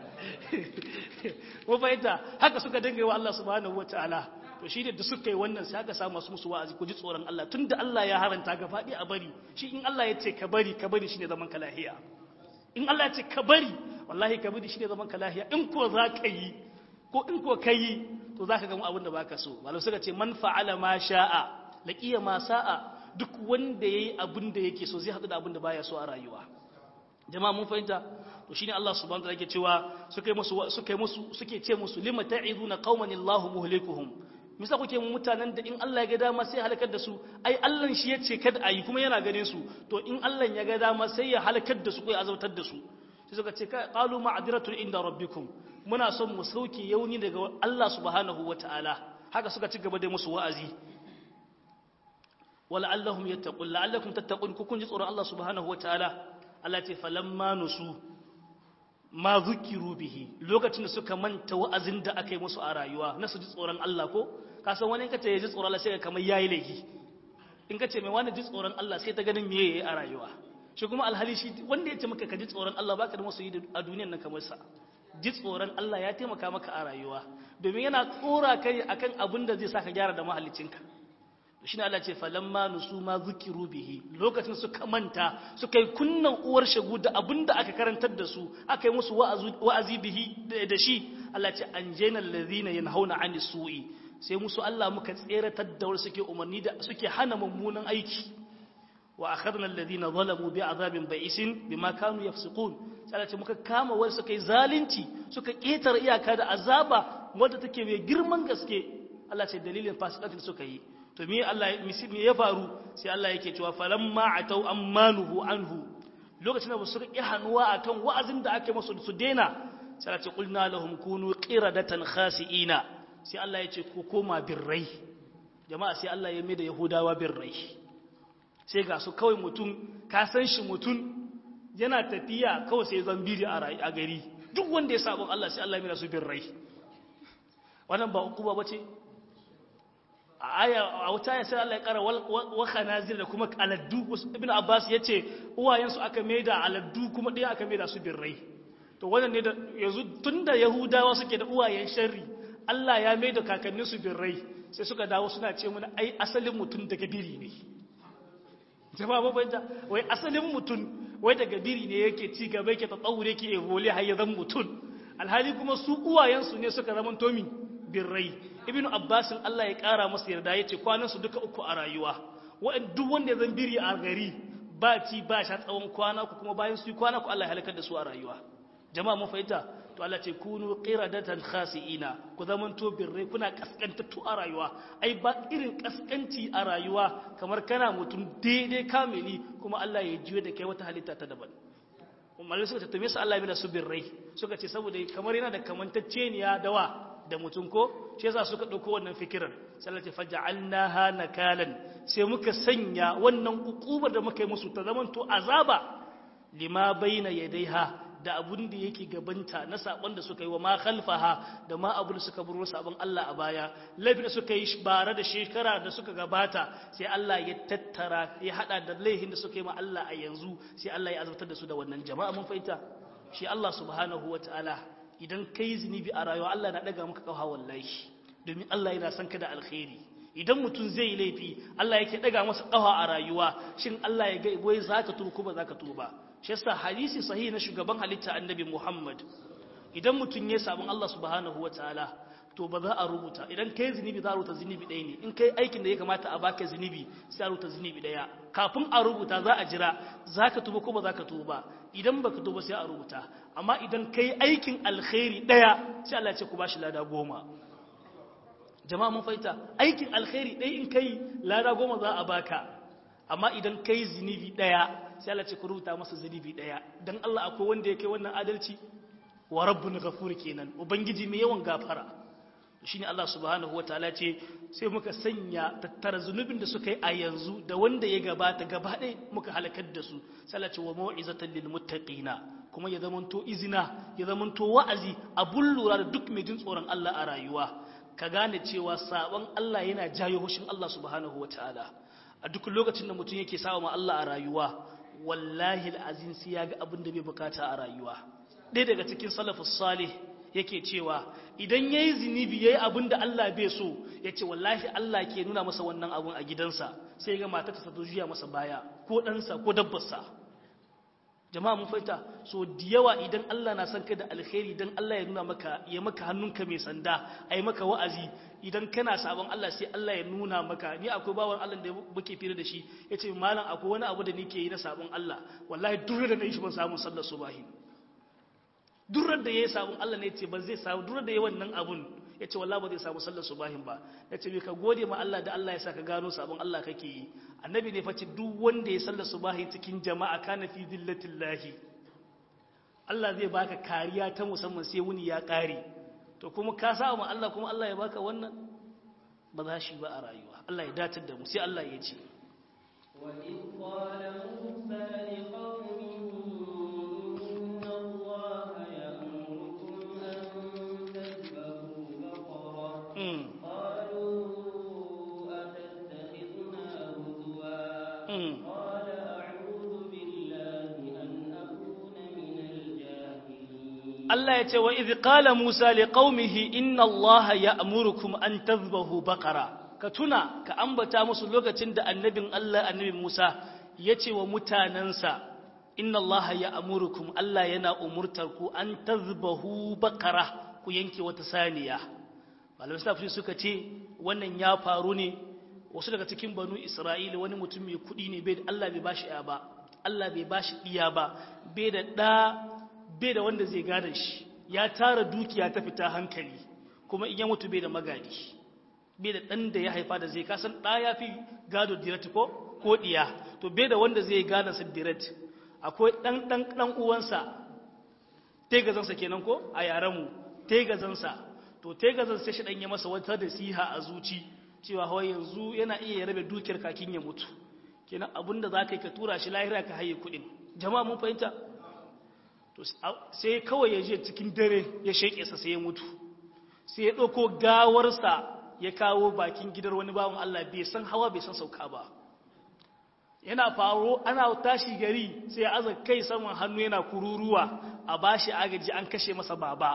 ko fahimta haka suka dinga wa Allah subhanahu wataala to shi da suka yi wannan sai aka samu masu musu wa'azi ku ji tsoron Allah tunda Allah ya haranta ga fadi a bari shi in Allah ya ce ka bari shine zaman ka lahiya in Allah ya ce ka bari wallahi ka bari shine zaman ka lahiya in ko za ka yi ko in ko kai to zaka ga abin da baka so malam suka ce man fa'ala ma sha'a laqiya ma sa'a duk wanda yayi abin da yake so zai hadu da abin da baya so a rayuwa jama'a mun fahimta to shine Allah subhanahu wa ta'ala yake cewa suke ce musu lima ta'izuna qauman Allahu muhlikuhum misa kuke mutanen da in Allah ya ga dama sai halakar da su ai Allah shi yace kada ayi kuma yana ganin su to in Allah ya ga dama sai ya halakar da su ko ya azabtar da su sai suka ce qalu ma'diratun inda rabbikum muna son mu sauke yauni daga Allah subhanahu wataala haka suka ci gaba da musu wa'azi wala'allahum yattaqun la'allakum tattaqun ku kun ji tsoron Allah subhanahu wataala Allah ce falamma nusu ma zukiru bihi lokacin da suka manta wa'azin da aka yi musu a rayuwa na su ji tsoron Allah ko ka san wani in ka ce ya ji tsoron Allah sai ka kamar yayi laifi in ka ce mai wani ji tsoron Allah sai ta ganin me yayi a rayuwa shi kuma alhali shi wanda ya ce maka ka ji tsoron Allah baka da masu yi a duniyar nan kamar sa ji tsoron Allah ya taimaka maka a rayuwa domin yana tsora kai akan abin da zai saka gyara da mahallicinka shine Allah ce falamma nusu ma zukiru bihi lokacin suka manta suka yi kunnan uwar shagu da abinda aka karantar da su aka yi musu wa'azi bihi da shi Allah ce anjayna allazina yanhauna 'anis su'i sai musu Allah muka tseratar da wanda suke umarni da suke hana mummunan aiki wa akhadna allazina zalamu bi'adabin ba'isin bima kanu yafsiqun sai Allah ce muka kama wanda suka yi zalunci suka ketar iyaka da azaba wanda take mai girman gaske Allah ce dalilin fasikatin suka yi to me Allah me ya faru sai Allah yake cewa falamma atau ammanuhu anhu lokacin da su ki hanuwa akan wa'azin da ake musu su dena sai Allah ce qulna lahum kunu qiradatan khasiina sai Allah ya ce ku koma birrai jama'a sai Allah ya maida yahudawa birrai sai ga su kawai mutum ka san shi mutum yana tafiya kawai sai zambiri a gari duk wanda ya sabon Allah sai Allah ya maida su birrai wannan ba ukuba bace a wata ya sai Allah ya kara wa khanazir da kuma aladdu ibn Abbas yace uwayensu aka maida aladdu kuma dai aka maida su birrai to wannan ne da yanzu tunda yahudawa suke da uwayen sharri Allah ya maida kakannin su birrai sai suka dawo suna ce mana ai asalin mutun daga biri ne jama'a ba banda wai asalin mutun wai daga biri ne yake ci gaba yake tsawure yake evole har ya zama mutun alhali kuma su uwayensu ne suka zama tomi birrai ibn Abbas Allah ya kara masa yarda yace kwanansu duka uku a rayuwa duk wanda zan biri a gari ba ci ba sha tsawon kwana ku kuma bayan su kwana ku Allah ya halakar da su a rayuwa jama'a mun fahimta to Allah ce kunu qiradatan khasiina ku zaman to birrai kuna kaskantattu a rayuwa ai ba irin kaskanci a rayuwa kamar kana mutum daidai kamili kuma Allah ya jiyo da kai wata halitta ta daban malai suka ce to me yasa Allah ya bada su birrai suka ce saboda kamar yana da kamantacceniya da mutum ko shi yasa suka dauko wannan fikirar sallati faj'alnaha nakalan sai muka sanya wannan ukubar da muka yi musu ta zaman to azaba lima baina yadaiha da abun da yake gabanta na sabon da suka yi wa ma khalfaha da ma abun da suka buru sabon Allah a baya laifin da suka yi bare da shekara da suka gabata sai Allah ya tattara ya hada da laifin da suka yi ma Allah a yanzu sai Allah ya azabtar da su da wannan jama'a mun fahimta shi Allah subhanahu wataala idan kai zunubi a rayuwa Allah na daga maka kafa wallahi domin Allah yana son ka da alkhairi idan mutum zai laifi Allah yake daga masa kafa a rayuwa shin Allah ya ga wai zaka tuba ko ba zaka tuba shi yasa hadisi sahihi na shugaban halitta annabi Muhammad idan mutum ya sabon Allah subhanahu wataala to ba za a rubuta idan kai zunubi za a rubuta zunubi ɗaya ne in kai aikin da ya kamata a baka zunubi sai a rubuta zunubi ɗaya kafin a rubuta za a jira zaka tuba ko ba zaka tuba idan baka tuba sai a rubuta amma idan kai aikin alkhairi ɗaya sai Allah ya ce ku bashi lada 10 jama'a mun faita aikin alkhairi ɗaya in kai lada 10 za a baka amma idan kai zunubi ɗaya sai Allah ya ce ku rubuta masa zunubi ɗaya dan Allah akwai wanda ya kai wannan adalci wa rabbun ghafur kenan ubangiji mai yawan gafara shine Allah subhanahu wataala ce sai muka sanya tattara zunubin da suka yi a yanzu da wanda ya gabata gaba ɗaya muka halakar da su sallace wa mau'izatan lil muttaqina kuma ya zamanto izina ya zamanto wa'azi abun lura da duk mai jin tsoron Allah a rayuwa ka gane cewa sabon Allah yana jayo hushin Allah subhanahu wataala a duk lokacin da mutum yake saba ma Allah a rayuwa wallahi alazim sai ya ga abin da bai bukata a rayuwa ɗaya daga cikin salafus salih yake cewa idan yayi zinubi yayi abin da Allah bai so yace wallahi Allah ke nuna masa wannan abun a gidansa sai ga matarsa ta juya masa baya ko ɗansa ko dabbarsa jama'a mun fahimta so da yawa idan Allah na san ka da alkhairi dan Allah ya nuna maka ya maka hannunka mai sanda ai maka wa'azi idan kana sabon Allah sai Allah ya nuna maka ni akwai bawan Allah da muke fira da shi yace malam akwai wani abu da nake yi na sabon Allah wallahi duk da nayi shi ban samu sallar subahi durar da yayi sabon Allah ne yace ban zai samu durar da yayi wannan abun yace wallahi ba zai samu sallar subahin ba yace me ka gode ma Allah da Allah ya saka gano sabon Allah kake yi annabi ne face duk wanda ya sallar subahi cikin jama'a kana fi dillatillahi Allah zai baka kariya ta musamman sai wuni ya kare to kuma ka sa ma Allah kuma Allah ya baka wannan ba za shi ba a rayuwa Allah ya datar da mu sai Allah ya ce wa in qala musa liqaumihi inna allaha ya'murukum an tadhbahu baqara qalu atattakhiduna huzwa qala a'udhu billahi an akuna minal jahilin Allah ya ce wa idh qala Musa liqaumihi inna Allaha ya'murukum an tadhbahu baqara ka tuna ka ambata musu lokacin da annabin Allah annabi Musa ya ce wa mutanansa inna Allaha ya'murukum Allah yana umurtar ku an tadhbahu baqara ku yanke wata saniya malamai safi suka ce wannan ya faru ne wasu daga cikin banu Isra'ila wani mutum mai kudi ne bai Allah bai bashi ya ba Allah bai bashi diya ba bai da wanda zai gada shi ya tara dukiya ta fita hankali kuma in ya mutu bai da magadi bai da dan da ya haifa da zai kasan da ya fi gado direct ko diya to bai da wanda zai gada sa direct akwai dan uwansa tegazansa kenan ko a yaran mu tegazansa to tegazan sai shi dan ya masa wata nasiha a zuci cewa hawa yanzu yana iya rabe dukiyar kakin ya mutu kenan abinda zaka yi ka tura shi lahira ka haye kudin jama'a mun fahimta sai kawai ya je cikin dare ya sheke sa sai ya mutu sai ya ɗauko gawarsa ya kawo bakin gidar wani bawan Allah bai san hawa bai san sauka ba yana faro ana tashi gari sai ya aza kai saman hannu yana kururuwa a bashi agaji an kashe masa baba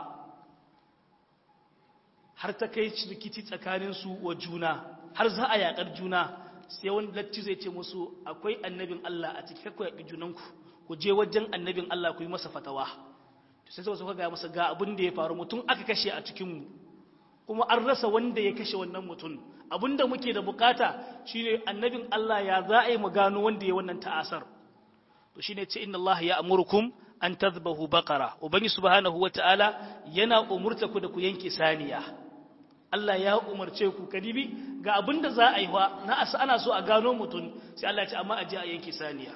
har ta kai rikici tsakaninsu wa juna har za a yakar juna sai wani latti zai ce musu akwai annabin Allah a cikin kakwai yaƙi junanku ku je wajen annabin Allah ku yi masa fatawa sai suka ga masa ga abin da ya faru mutum aka kashe a cikinmu kuma an rasa wanda ya kashe wannan mutum abinda muke da bukata shine annabin Allah ya za a yi mu gano wanda ya wannan ta'asar to shine ce inna Allah ya amurukum an tadhbahu baqara ubangi subhanahu wataala yana umurta ku da ku yanke saniya Allah ya umarce ku kadibi ga abinda za a yi wa na ana so a gano mutum sai Allah ya ce amma a je a yanke saniya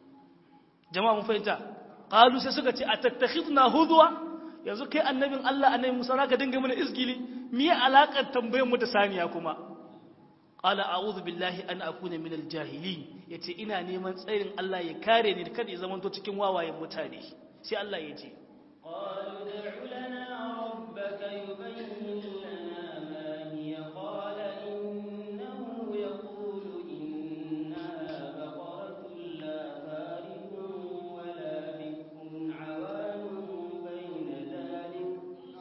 jama'a mun fahimta qalu sai suka ce atattakhidna hudwa yanzu kai annabin Allah annabi Musa zaka dinga mana isgili me alakar tambayar mu da saniya kuma qala a'udhu billahi an akuna minal jahilin yace ina neman tsayin Allah ya kare ni kada ya zamanto cikin wawayen mutane sai Allah ya ce qalu ud'u lana rabbaka yubayyin lana ma hiya qala innahu yaqulu innaha baqaratun la farithun wa la bikrun 'awanun bayna dhalik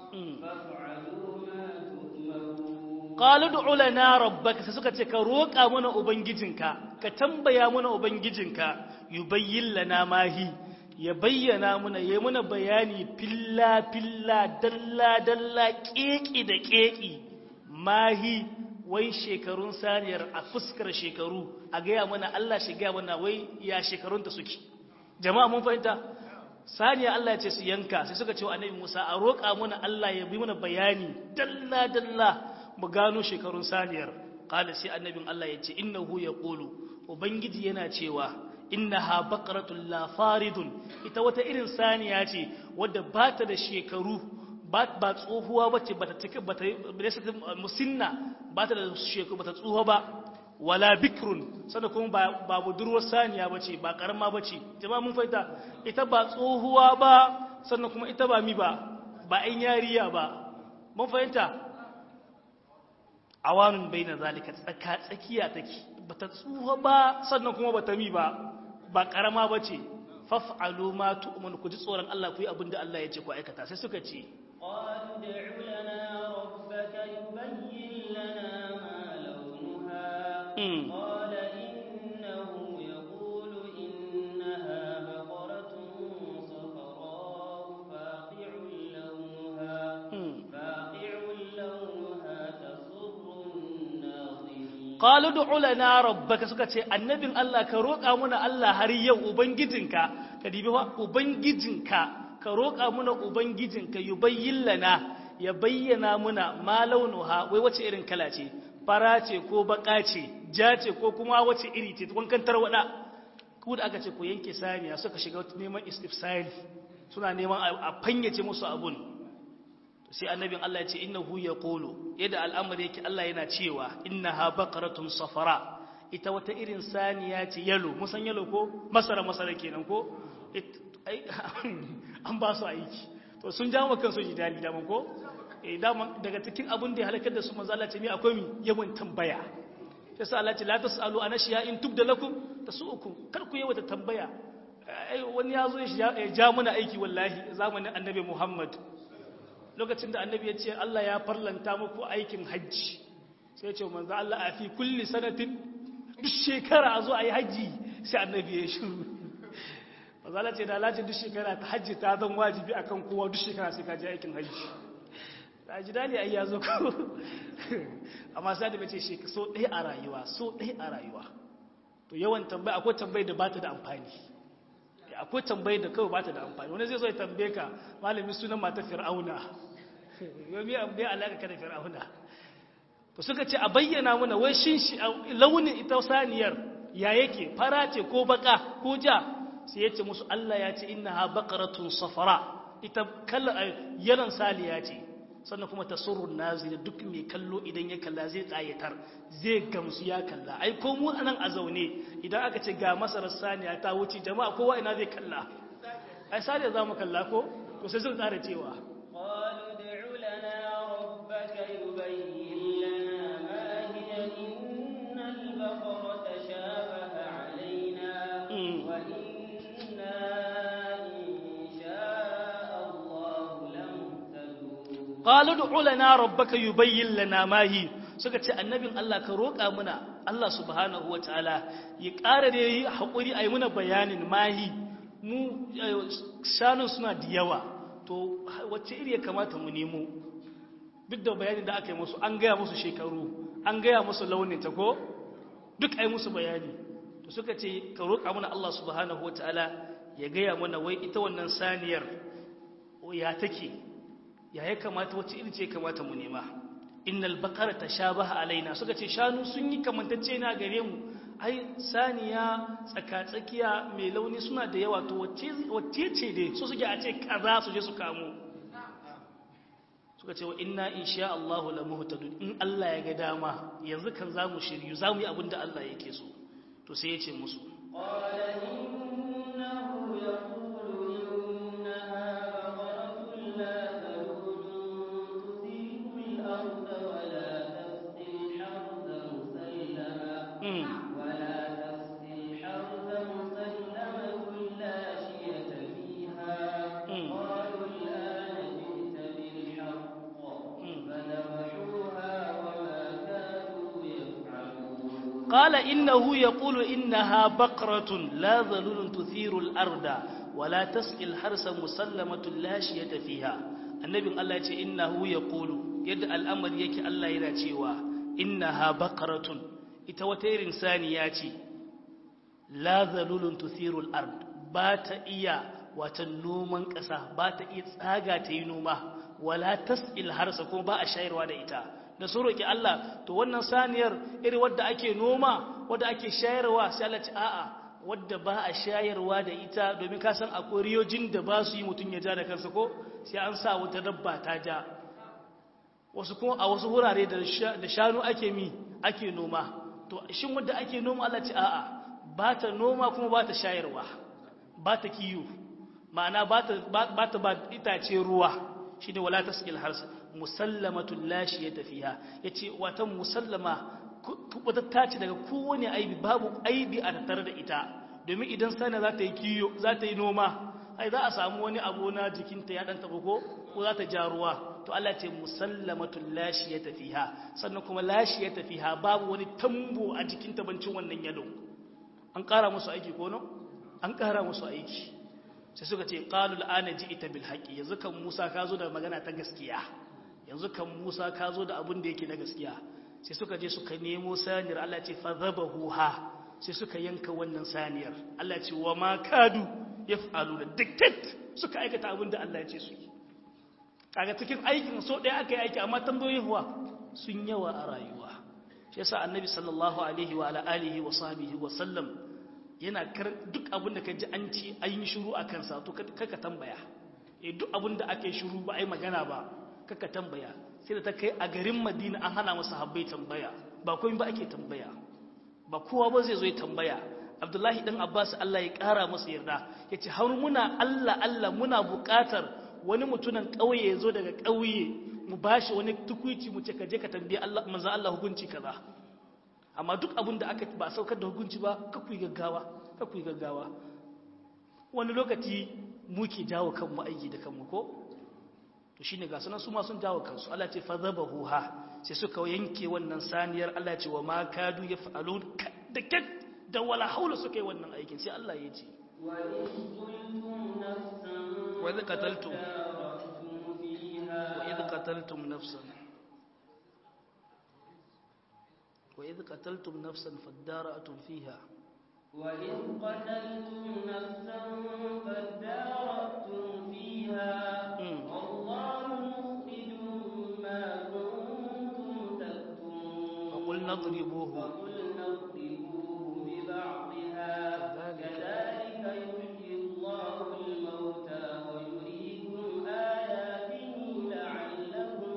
faf'alu ma tu'marun qalu ud'u lana rabbaka sai suka ce ka roƙa mana ubangijinka ka tambaya mana ubangijinka yubayyin lana mahi ya bayyana mana yayi mana bayani filla filla dalla dalla keki da keki mahi wai shekarun saniyar a fuskar shekaru a gaya mana Allah shi gaya mana wai ya shekarunta suke jama'a mun fahimta saniya Allah ya ce su yanka sai suka ce wa annabi Musa a roƙa mana Allah ya bi mana bayani dalla dalla mu gano shekarun saniyar qala sai annabin Allah ya ce innahu yaqulu ubangiji yana cewa innaha baqaratun la faridun ita wata irin saniya ce wadda ba ta da shekaru ba tsohuwa bace bata take bata musinna ba ta da shekaru bata tsohuwa ba wala bikrun sannan kuma ba budurwar saniya bace ba karama bace jama'a mun faita ita ba tsohuwa ba sannan kuma ita ba mi ba ayin yariya ba mun fahimta awanun baina zalika tsakiya take bata tsuha ba sannan kuma bata mi ba karama bace faf'alu ma tu'minu ku ji tsoron Allah ku yi abinda Allah ya ce ku aikata sai suka ce qalu ud'u lana rabbaka yubayyin lana ma lawnuha qala innahu yaqulu innaha baqaratun qalu du'u lana rabbaka suka ce annabin Allah ka roƙa muna Allah har yau ubangijinka ka dibi fa ubangijinka ka roƙa muna ubangijinka yubayyin lana ya bayyana muna ma launuha wai wace irin kala ce fara ce ko baka ce ja ce ko kuma wace iri ce wankan tarwada ku da aka ce ku yanke saniya suka shiga neman istifsari suna neman a fanyace musu abun sai annabin Allah ya ce innahu yaqulu yadda al'amari yake Allah yana cewa innaha baqaratun safara ita wata irin saniya ce yalo musan yalo ko masara kenan ko an ba su aiki to sun jawo kansu jidali daman ko daman daga cikin abun da ya halakar da su manzo Allah ce mi akwai mi yawan tambaya yasa Allah ce la tasalu anashiya in tubda lakum tasu'ukum kar ku yawa tambaya wani ya zo ya ja mana aiki wallahi zamanin annabi Muhammad lokacin da annabi ya ce Allah ya farlanta muku aikin hajji sai ya ce manzo Allah a fi kulli sanatin duk shekara a zo a yi hajji sai annabi ya shiru manzo Allah ce da lati duk shekara ta hajji ta zan wajibi akan kowa duk shekara sai ka je aikin hajji ji dali ai ya zo ko amma sai da bace shi so ɗaya a rayuwa to yawan tambaya akwai tambayar da bata da amfani akwai tambayar da kawai bata da amfani wani zai zo ya tambaye ka malami sunan mata fir'auna yomi abu ya alaka ka da fir'auna to suka ce a bayyana mana wai shin launin ita saniyar ya yake fara ce ko baka ko ja sai ya ce musu Allah ya ce innaha baqaratun safara ita yalan saliya ce sannan kuma tasurrun nazir duk mai kallo idan ya kalla zai tsayatar zai gamsu ya kalla ai ko mu anan a zaune idan aka ce ga masarar saniya ta wuce jama'a kowa ina zai kalla ai saniya za mu kalla ko to sai sun tsara cewa qalu ud'u lana rabbaka yubayyin lana ma hiya innal baqara tashabaha alaina wa inna qalu du'u lana rabbaka yubayyin lana ma hi suka ce annabin Allah ka roƙa muna Allah subhanahu wataala ya ƙara da yi hakuri ayi muna bayanin mahi mu shanun suna da yawa to wacce iri ya kamata mu nemo duk da bayanin da aka yi musu an gaya musu shekaru an gaya musu launin ta ko duk ayi musu bayani to suka ce ka roƙa muna Allah subhanahu wataala ya gaya mana wai ita wannan saniyar ya take ya kamata wacce iri ce kamata mu nema innal baqara tashabaha alaina suka ce shanu sun yi kamantacce na gare mu ai saniya tsakatsakiya mai launi suna da yawa to wacce ce dai su suke a ce kaza su je su kamo suka ce wa inna insha Allah la muhtadun in Allah ya ga dama yanzu kan zamu shiryu zamu yi abin da Allah yake so to sai ya ce musu qala innahu yaqulu innaha baqaratun la قال إنه يقول إنها بقرة لا ذلول تثير الأرض ولا تسقي الحرث مسلمة لا شية فيها النبي الله يقول إنه يقول يد الأمر يكي الله يناتيوا إنها بقرة إتوتير إنسانياتي لا ذلول تثير الأرض بات إيا وتنوما كسا بات إتساغا تينوما ولا تسقي الحرث كما با أشاير وادا إتا da sun roƙi Allah to wannan saniyar iri wadda ake noma wadda ake shayarwa sai Allah ce a'a wadda ba a shayarwa da ita domin ka san akwai riyojin da ba su yi mutum ya ja da kansa ko sai an sa wata dabba ta ja wasu kuma a wasu wurare da shanu ake noma to shin wadda ake noma Allah ce a'a ba ta noma kuma ba ta shayarwa ba ta kiyo ma'ana ba ta ba itace ruwa shine wala tasqil harsa musallamatul lashiyata fiha yace watan musallama wata tace daga kowane aibi babu aibi a tattare da ita domin idan sana za ta yi kiyo za ta yi noma ai za a samu wani abu na jikinta ya dan tabo ko za ta ja ruwa to Allah ce musallamatul lashiyata fiha sannan kuma lashiyata fiha babu wani tambo a jikinta bancin wannan yalo an kara musu aiki ko no an kara musu aiki sai suka ce qalul ana ji'ita bil haqqi yanzu kan Musa ka zo da magana ta gaskiya yanzu kan Musa ka zo da abin da yake na gaskiya sai suka je suka nemo saniyar Allah ce fa zabahuha sai suka yanka wannan saniyar Allah ce wa ma kadu yaf'aluna diktat suka aikata abin da Allah ya ce su kaga cikin aikin so ɗaya aka yi aiki amma tambayoyin huwa sun yawa a rayuwa shi yasa annabi sallallahu alaihi wa ala alihi wa sahbihi wa sallam yana duk abin da kaji an ci an yi shiru a kansa to kaka tambaya duk abin da aka yi shiru ba ai magana ba kaka tambaya sai da ta kai a garin Madina an hana masa habbai tambaya ba komai ba ake tambaya ba kowa ba zai zo ya tambaya Abdullahi dan Abbas Allah ya kara masa yarda yace har muna Allah muna buƙatar wani mutunan ƙauye ya zo daga ƙauye mu bashi wani tukuici mu ce ka je ka tambaye Allah manzo Allah hukunci kaza amma duk abin da aka ba saukar da hukunci ba ka kuyi gaggawa wani lokaci muke jawo kanmu aiki da kanmu ko to shine ga sunan su ma sun jawo kansu Allah ce fadhabahuha sai suka yanke wannan saniyar Allah ce wa ma kadu yaf'alun da kat da wala haula suka yi wannan aikin sai Allah ya ce wa idh qataltum nafsan وإذ قتلتم نفسا فادارأتم فيها والله مخرج ما كنتم تكتمون فقلنا اضربوه ببعضها كذلك يحيي الله الموتى ويريكم آياته لعلكم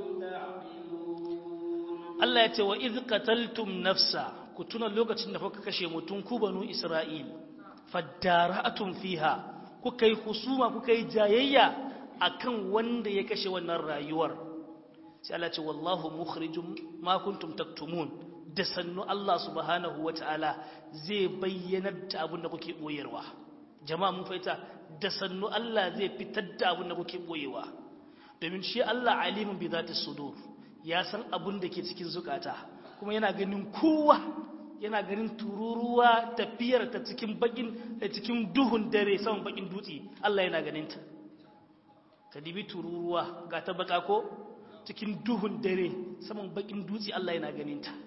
تعقلون Allah ya ce wa idh qataltum nafsa ku tuna lokacin da kuka kashe mutum ku banu Isra'il fadara'atum fiha kuka yi husuma kuka yi jayayya akan wanda ya kashe wannan rayuwar sai Allah ce wallahu mukhrijum ma kuntum taktumun da sannu Allah subhanahu wataala zai bayyana da abin da kuke boyarwa jama'a mun faita da sannu Allah zai fitar da abin da kuke boyewa domin shi Allah alimun bi zati sudur ya san abin da ke cikin zukata kuma yana ganin kowa yana ganin tururuwa tafiyar ta cikin cikin duhun dare saman bakin dutse Allah yana ganin ta ka dibi tururuwa ga ta baka ko cikin duhun dare saman bakin dutse Allah yana ganin ta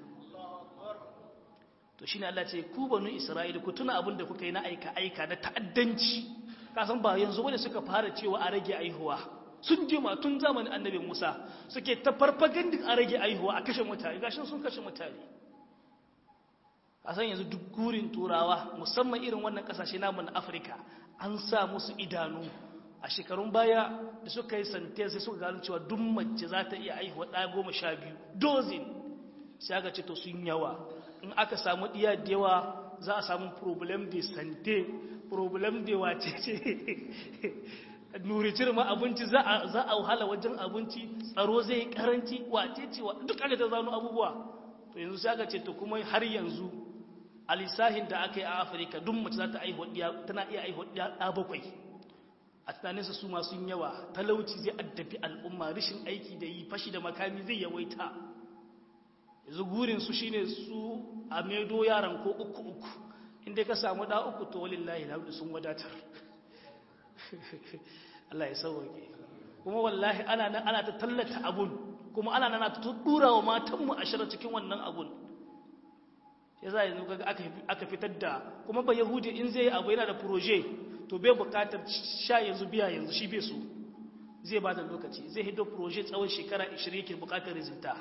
to shine Allah ce ku banu Isra'ila ku tuna abin da kuka yi na aika na ta'addanci ka san ba yanzu bane suka fara cewa a rage aihuwa sun jima tun zamanin annabi Musa suke ta farfagandin a rage aihuwa a kashe mutane gashin sun kashe mutane a san yanzu duk gurin turawa musamman irin wannan kasashe namu na Afirka an sa musu idanu a shekarun baya da suka yi sante sai suka gano cewa duk mace za ta iya aihuwa ɗaya 12 dozin sai aka ce to sun yawa in aka samu ɗiya da yawa za a samu problem de sante problem de wace ce nuritir ma abinci za a wahala wajen abinci tsaro zai yi karanci wace cewa duk aka ta zano abubuwa to yanzu sai aka ce to kuma har yanzu a lissahin da aka yi a Afirka duk mace za ta tana iya aihuwa ɗaya 7 a tunaninsa su masu yawa talauci zai addabi al'umma rashin aiki da yi fashi da makami zai yawaita yanzu gurinsu shine su a maido yaran ko 3 inda ka samu da 3 to walillahi na sun wadatar Allah ya sauke kuma wallahi ana ta tallata abun kuma ana ta dura wa matanmu ashirin cikin wannan abun ya za yanzu kaga aka fitar da kuma ba yahudi in zai abu yana da proje to bai bukatar sha yanzu biya yanzu shi bai so zai ba da lokaci zai hido proje tsawon shekara 20 yake bukatar rizinta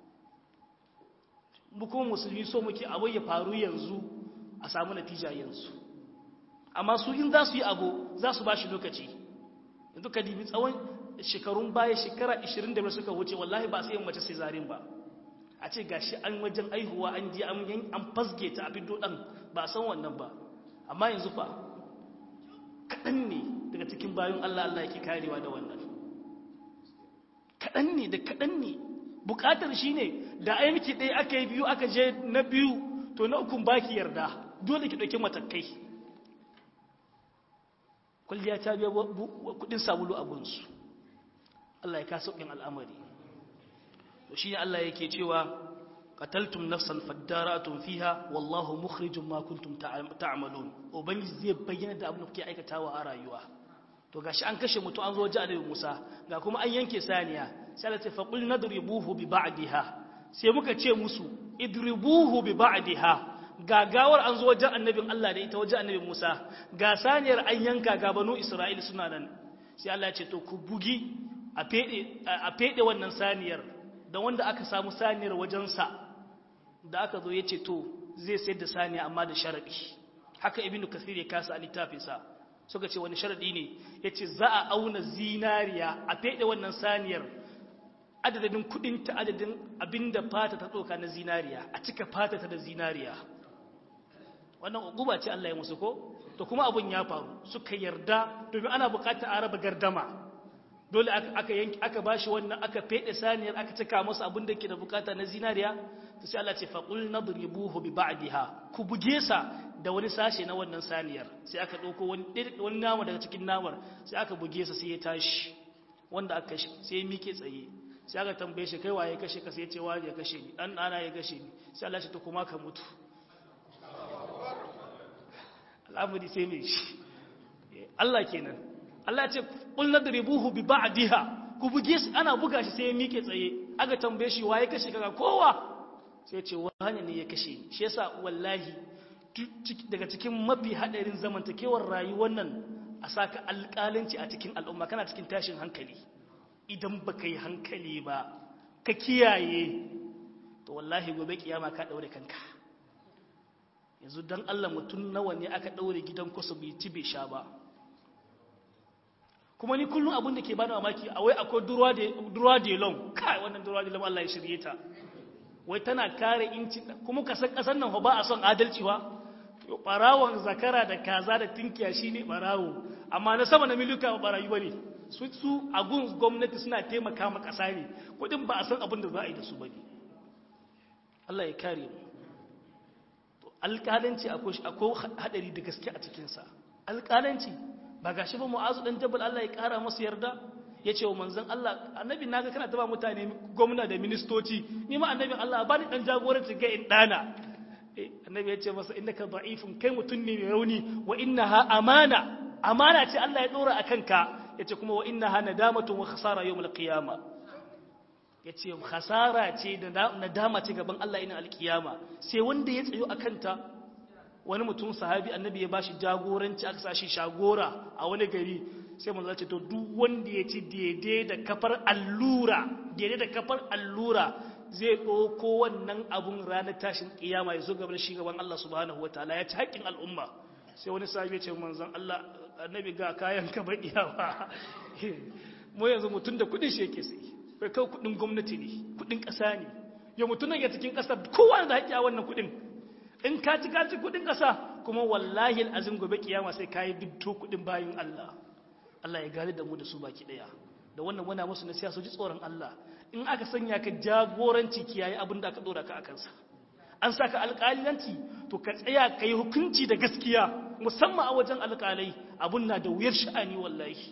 mu kuma musulmi so muke abu ya faru yanzu a samu natija yanzu amma su in za su yi abu za su ba shi lokaci yanzu ka dibi tsawon shekarun baya shekara 25 suka wuce wallahi ba sai yin mace cesarean ba a ce gashi an wajen aihuwa an je an fasge ta abin dodan ba san wannan ba amma yanzu fa kaɗan ne daga cikin bayan Allah yake karewa da wannan kaɗan ne bukatar shi ne da ainihi ɗaya aka yi biyu aka je na biyu to na ukun baki yarda dole ki ɗauki matakai kwalliya ta biya kudin sabulu a gunsu Allah ya kasa ɗin al'amari to shi ne Allah yake cewa qataltum nafsan faddaratun fiha wallahu mukhrijum ma kuntum ta'malun ubangiji zai bayyana da abin da kuke aikatawa a rayuwa to gashi an kashe mutum an zo waje annabi Musa ga kuma an yanke saniya sai Allah ta faqul nadribuhu bi ba'daha sai muka ce musu idribuhu bi ba'diha gagawar an zo wajen annabin Allah da ita wajen annabin Musa ga saniyar an yanka ga banu Isra'ila suna nan sai Allah ya ce to ku bugi a fede wannan saniyar da wanda aka samu saniyar wajensa da aka zo ya ce to zai sayar da saniya amma da sharadi haka ibnu kathir ya kasa a littafinsa suka ce wani sharadi ne yace za a auna zinariya a fede wannan saniyar adadin kudin ta adadin abinda fata ta doka na zinariya a cika fata ta da zinariya wannan uguba ce Allah ya musu ko to kuma abun ya faru suka yarda domin ana bukatar a raba gardama dole aka bashi wannan aka fede saniyar aka cika masa abin da yake da bukata na zinariya to sai Allah ce faqul nadribuhu bi ba'daha ku buge sa da wani sashe na wannan saniyar sai aka dauko wani nama daga cikin namar sai aka buge sa sai ya tashi wanda aka kashe sai ya mike tsaye sai aka tambaye shi kai waye kashe ka sai ya ce wani ya kashe ni dan dana ya kashe ni sai Allah ya ce to kuma ka mutu al'amari sai mai shi Allah kenan Allah ya ce qul nadribuhu bi ba'daha ku buge shi ana buga shi sai ya mike tsaye aka tambaye shi waye kashe kaga kowa sai ya ce wani ne ya kashe ni shi yasa wallahi daga cikin mafi hadarin zamantakewar rayuwar nan a saka alƙalanci a cikin al'umma kana cikin tashin hankali idan baka yi hankali ba ka kiyaye to wallahi gobe kiyama ka daure kanka yanzu dan Allah mutum nawa ne aka daure gidan kusa bai ci bai sha ba kuma ni kullum abin da ke bani mamaki wai akwai durwa de long kai wannan durwa de long Allah ya shirye ta wai tana kare inci kuma kasan nan ba a son adalci wa barawon zakara da kaza da tinkiya shine barawo amma na sama na miluka ba barayi bane su a gun gwamnati suna taimaka ma kasa ne kudin ba a san abin da za a yi da su bane Allah ya kare mu to alƙalanci akwai hadari da gaske a cikin sa alƙalanci ba gashi ba Mu'azu dan Jabal Allah ya kara masa yarda yace wa manzon Allah annabi naga kana taba mutane gwamna da ministoci ni ma annabi Allah ba ni dan jagoranci ga in dana annabi yace masa innaka da'ifun kai mutun ne mai rauni wa innaha amana ce Allah ya dora akan ka yace kuma wa innaha nadamatun wa khasara yawmul qiyama yace khasara ce da nadama ce gaban Allah ina alkiyama sai wanda ya tsayo akan ta wani mutum sahabi annabi ya bashi jagoranci aka sashi shagora a wani gari sai manzo ce to duk wanda ya ci daidai da kafar allura zai ɗauko wannan abun ranar tashin kiyama ya zo gaban shugaban Allah subhanahu wataala ya ci haƙƙin al'umma sai wani sahabi ya ce manzon Allah annabi ga kayan ka bai iyawa mu yanzu mutum da kudin shi yake sai bai kai kudin gwamnati ne kudin ƙasa ne ya mutunan ya cikin ƙasa kowa da haƙƙi a wannan kudin in ka ci kudin ƙasa kuma wallahi al'azim gobe kiyama sai ka yi bidto kudin bayin Allah Allah ya gari da mu da su baki daya da wannan wana musu nasiha su ji tsoron Allah in aka sanya ka jagoranci kiyaye abin da aka dora ka akan sa an saka alƙalanci to ka tsaya kai hukunci da gaskiya musamman a wajen alƙalai abun na da wuyar sha'ani wallahi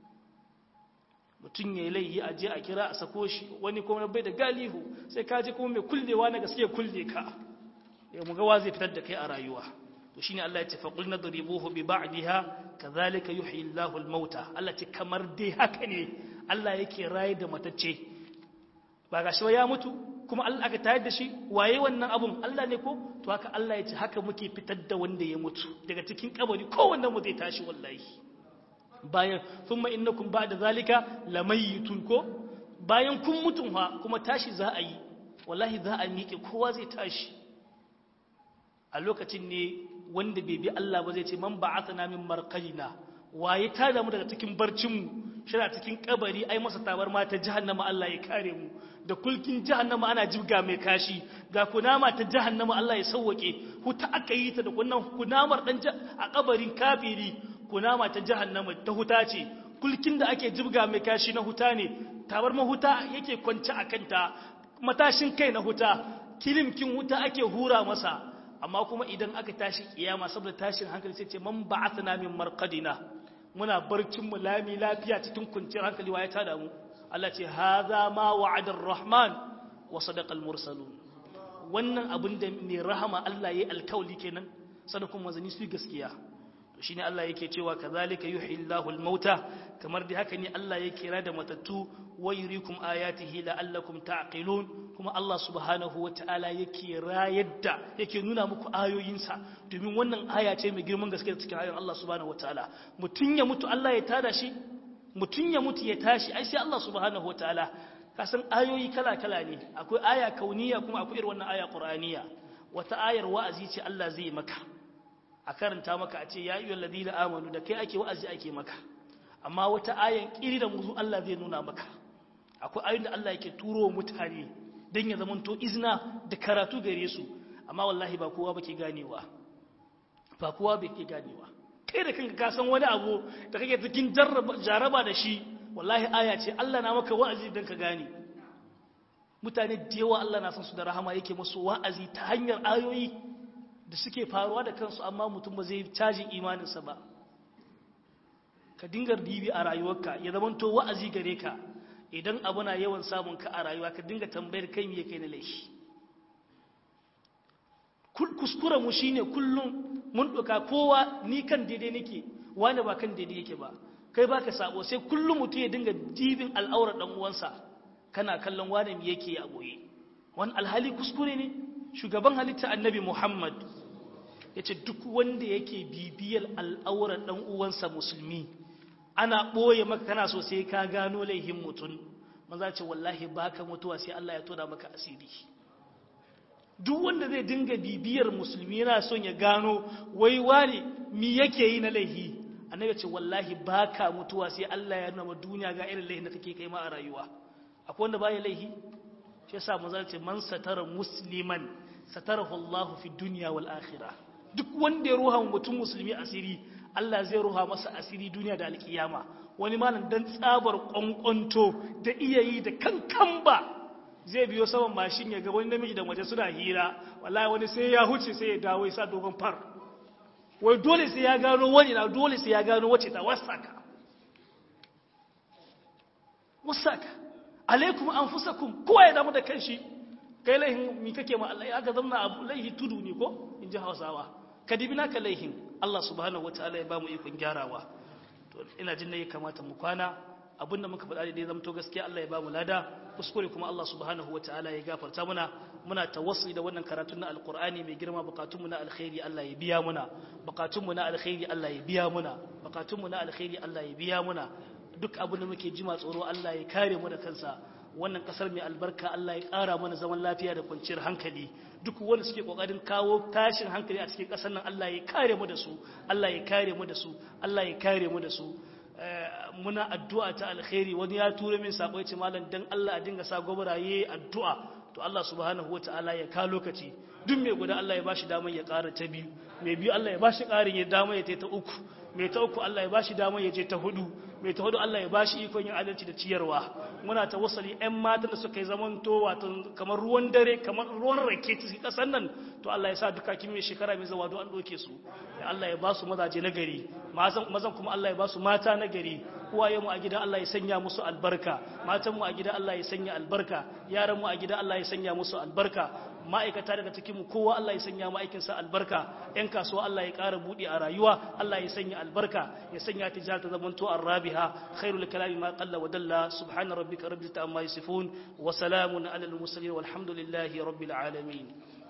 mutum ya yi laihi a je a kira a sako shi wani kuma bai da galihu sai ka je kuma mai kullewa na gaskiya kulle ka ya muga wa zai fitar da kai a rayuwa to shine Allah ya ce faqul nadribuhu bi ba'daha kadhalika yuhyi Allahu al-mauta Allah ce kamar dai haka ne Allah yake raye da matacce ba gashi ba ya mutu kuma Allah aka tayar da shi waye wannan abun Allah ne ko to haka Allah ya ce haka muke fitar da wanda ya mutu daga cikin kabari kowanne mu zai tashi wallahi bayan thumma innakum ba'da zalika lamayitun ko bayan kun mutun ha kuma tashi za a yi wallahi za a miƙe kowa zai tashi a lokacin ne wanda bai bi Allah ba zai ce man ba'athana min marqalina waye ta da mu daga cikin barcin mu shira cikin kabari ai masa tabar ma ta jahannama Allah ya kare mu da kulkin jahannama ana jibga mai kashi ga kunama ta jahannama Allah ya sauwake huta aka yi ta da kunamar dan a kabarin kafiri kunama ta jahannama ta huta ce kulkin da ake jibga mai kashi na huta ne tabar mahuta yake kwance a kanta matashin kai na huta kilimkin huta ake hura masa amma kuma idan aka tashi kiyama saboda tashin hankali sai ce man ba'athna min marqadina muna barcin mu lami lafiya cikin kuncin hankali waye ta damu Allah ce hadha ma wa'ada ar-rahman wa sadaqa al-mursalun wannan abin da mai rahama Allah yayi alkawli kenan sadakun manzani su gaskiya to shine Allah yake cewa kazalika yuhillahu al-mauta kamar dai haka ne Allah yake rada matattu wa yurikum ayatihi la'allakum ta'qilun kuma Allah subhanahu wata'ala yake rayadda yake nuna muku ayoyinsa domin wannan aya ce mai girman gaske cikin ayoyin Allah subhanahu wata'ala mutun ya mutu Allah ya tada shi mutun ya mutu ya tashi ai sai Allah subhanahu wata'ala kasan ayoyi kala-kala ne akwai aya kauniya kuma akwai irin wannan aya qur'aniya wata ayar wa'azi ce Allah zai maka a karanta maka a ce ya ayyuhal ladina amanu da kai ake wa'azi ake maka amma wata ayan kiri da muzu Allah zai nuna maka akwai ayoyin da Allah yake turo mutane dan ya zamanto izna da karatu gare su amma wallahi ba kowa bake ganewa ba kowa bake ganewa kai da kanka ka san wani abu da kake cikin jaraba da shi wallahi aya ce Allah na maka wa'azi dan ka gane mutane da yawa Allah na san su da rahama yake musu wa'azi ta hanyar ayoyi da suke faruwa da kansu amma mutum ba zai cajin imaninsa ba ka dinga dibi a rayuwarka ya zamanto wa'azi gare ka idan abu na yawan samun ka a rayuwa ka dinga tambayar kai me kai na laifi kuskure mu shine kullum mun doka kowa ni kan daidai nake wani ba kan daidai yake ba kai baka sabo sai kullum mutum ya dinga dibin al'aurar dan uwansa kana kallon wani me yake a boye wani alhali kuskure ne shugaban halitta annabi Muhammad yace duk wanda yake bibiyar al'aurar dan uwansa musulmi ana boye maka kana so sai ka gano laihin mutun maza ce wallahi baka mutuwa sai Allah ya tona maka asiri duk wanda zai dinga bibiyar musulmi yana son ya gano wai wani mi yake yi na laihi annabi ce wallahi baka mutuwa sai Allah ya nuna ma duniya ga irin laihin da kake kai ma a rayuwa akwai wanda baya laihi shi yasa manzo ce man satara musliman satarahu Allah fi dunya wal akhirah duk wanda ya ruha mutum musulmi asiri Allah zai ruha masa asiri duniya da alkiyama wani malam dan tsabar kwankwanto da iyayi da kankan ba zai biyo saman mashin ya ga wani namiji da mace suna hira wallahi wani sai ya huce sai ya dawo ya sa dogon far wai dole sai ya gano wani na dole sai ya gano wace ta wasaka alaikum anfusakum kowa ya damu da kanshi kai laihin mi kake ma Allah aka zama abu laihi tudu ne ko in ji Hausawa kadibi naka laihin Allah subhanahu wataala ya bamu ikon gyarawa to ina jin ne kamata mu kwana abinda muka faɗa da zamto gaskiya Allah ya bamu lada kuskure kuma Allah subhanahu wataala ya gafarta muna tawassuli da wannan karatun na alqur'ani mai girma bukatunmu na alkhairi Allah ya biya muna bukatunmu na alkhairi Allah ya biya muna bukatunmu na alkhairi Allah ya biya muna duk abin da muke jima tsoro Allah ya kare mu da kansa wannan kasar mai albarka Allah ya ƙara mana zaman lafiya da kwanciyar hankali duk wanda suke kokarin kawo tashin hankali a cikin kasar nan Allah ya kare mu da su Allah ya kare mu da su Allah ya kare mu da su muna addu'a ta alkhairi wani ya tura min sako yace mallan dan Allah a dinga sa gobaraye addu'a to Allah subhanahu wataala ya ka lokaci duk mai guda Allah ya bashi damar ya ƙara ta biyu mai biyu Allah ya bashi ƙarin ya damar ya ta uku mai ta uku Allah ya bashi damar ya je ta hudu mai ta hudu Allah ya bashi ikon yin adalci da ciyarwa muna tawassali ƴan matan da suka yi zaman to wato kamar ruwan dare kamar ruwan rake cikin ƙasar nan to Allah ya sa duka kin mai shekara mai zawa don an doke su Allah ya ba su mazaje na gari mazan kuma Allah ya ba su mata na gari uwaye mu a gida Allah ya sanya musu albarka matan mu a gida Allah ya sanya albarka yaran mu a gida Allah ya sanya musu albarka ma'aikata daga cikin mu kowa Allah ya sanya ma'aikinsa albarka ƴan kasuwa Allah ya ƙara buɗe a rayuwa Allah ya sanya albarka ya sanya tijara ta zamanto arrabiha khairul kalami ma qalla wa dalla subhana rabbika rabbil izzati amma yasifun wa salamun alal mursalin walhamdulillahi rabbil alamin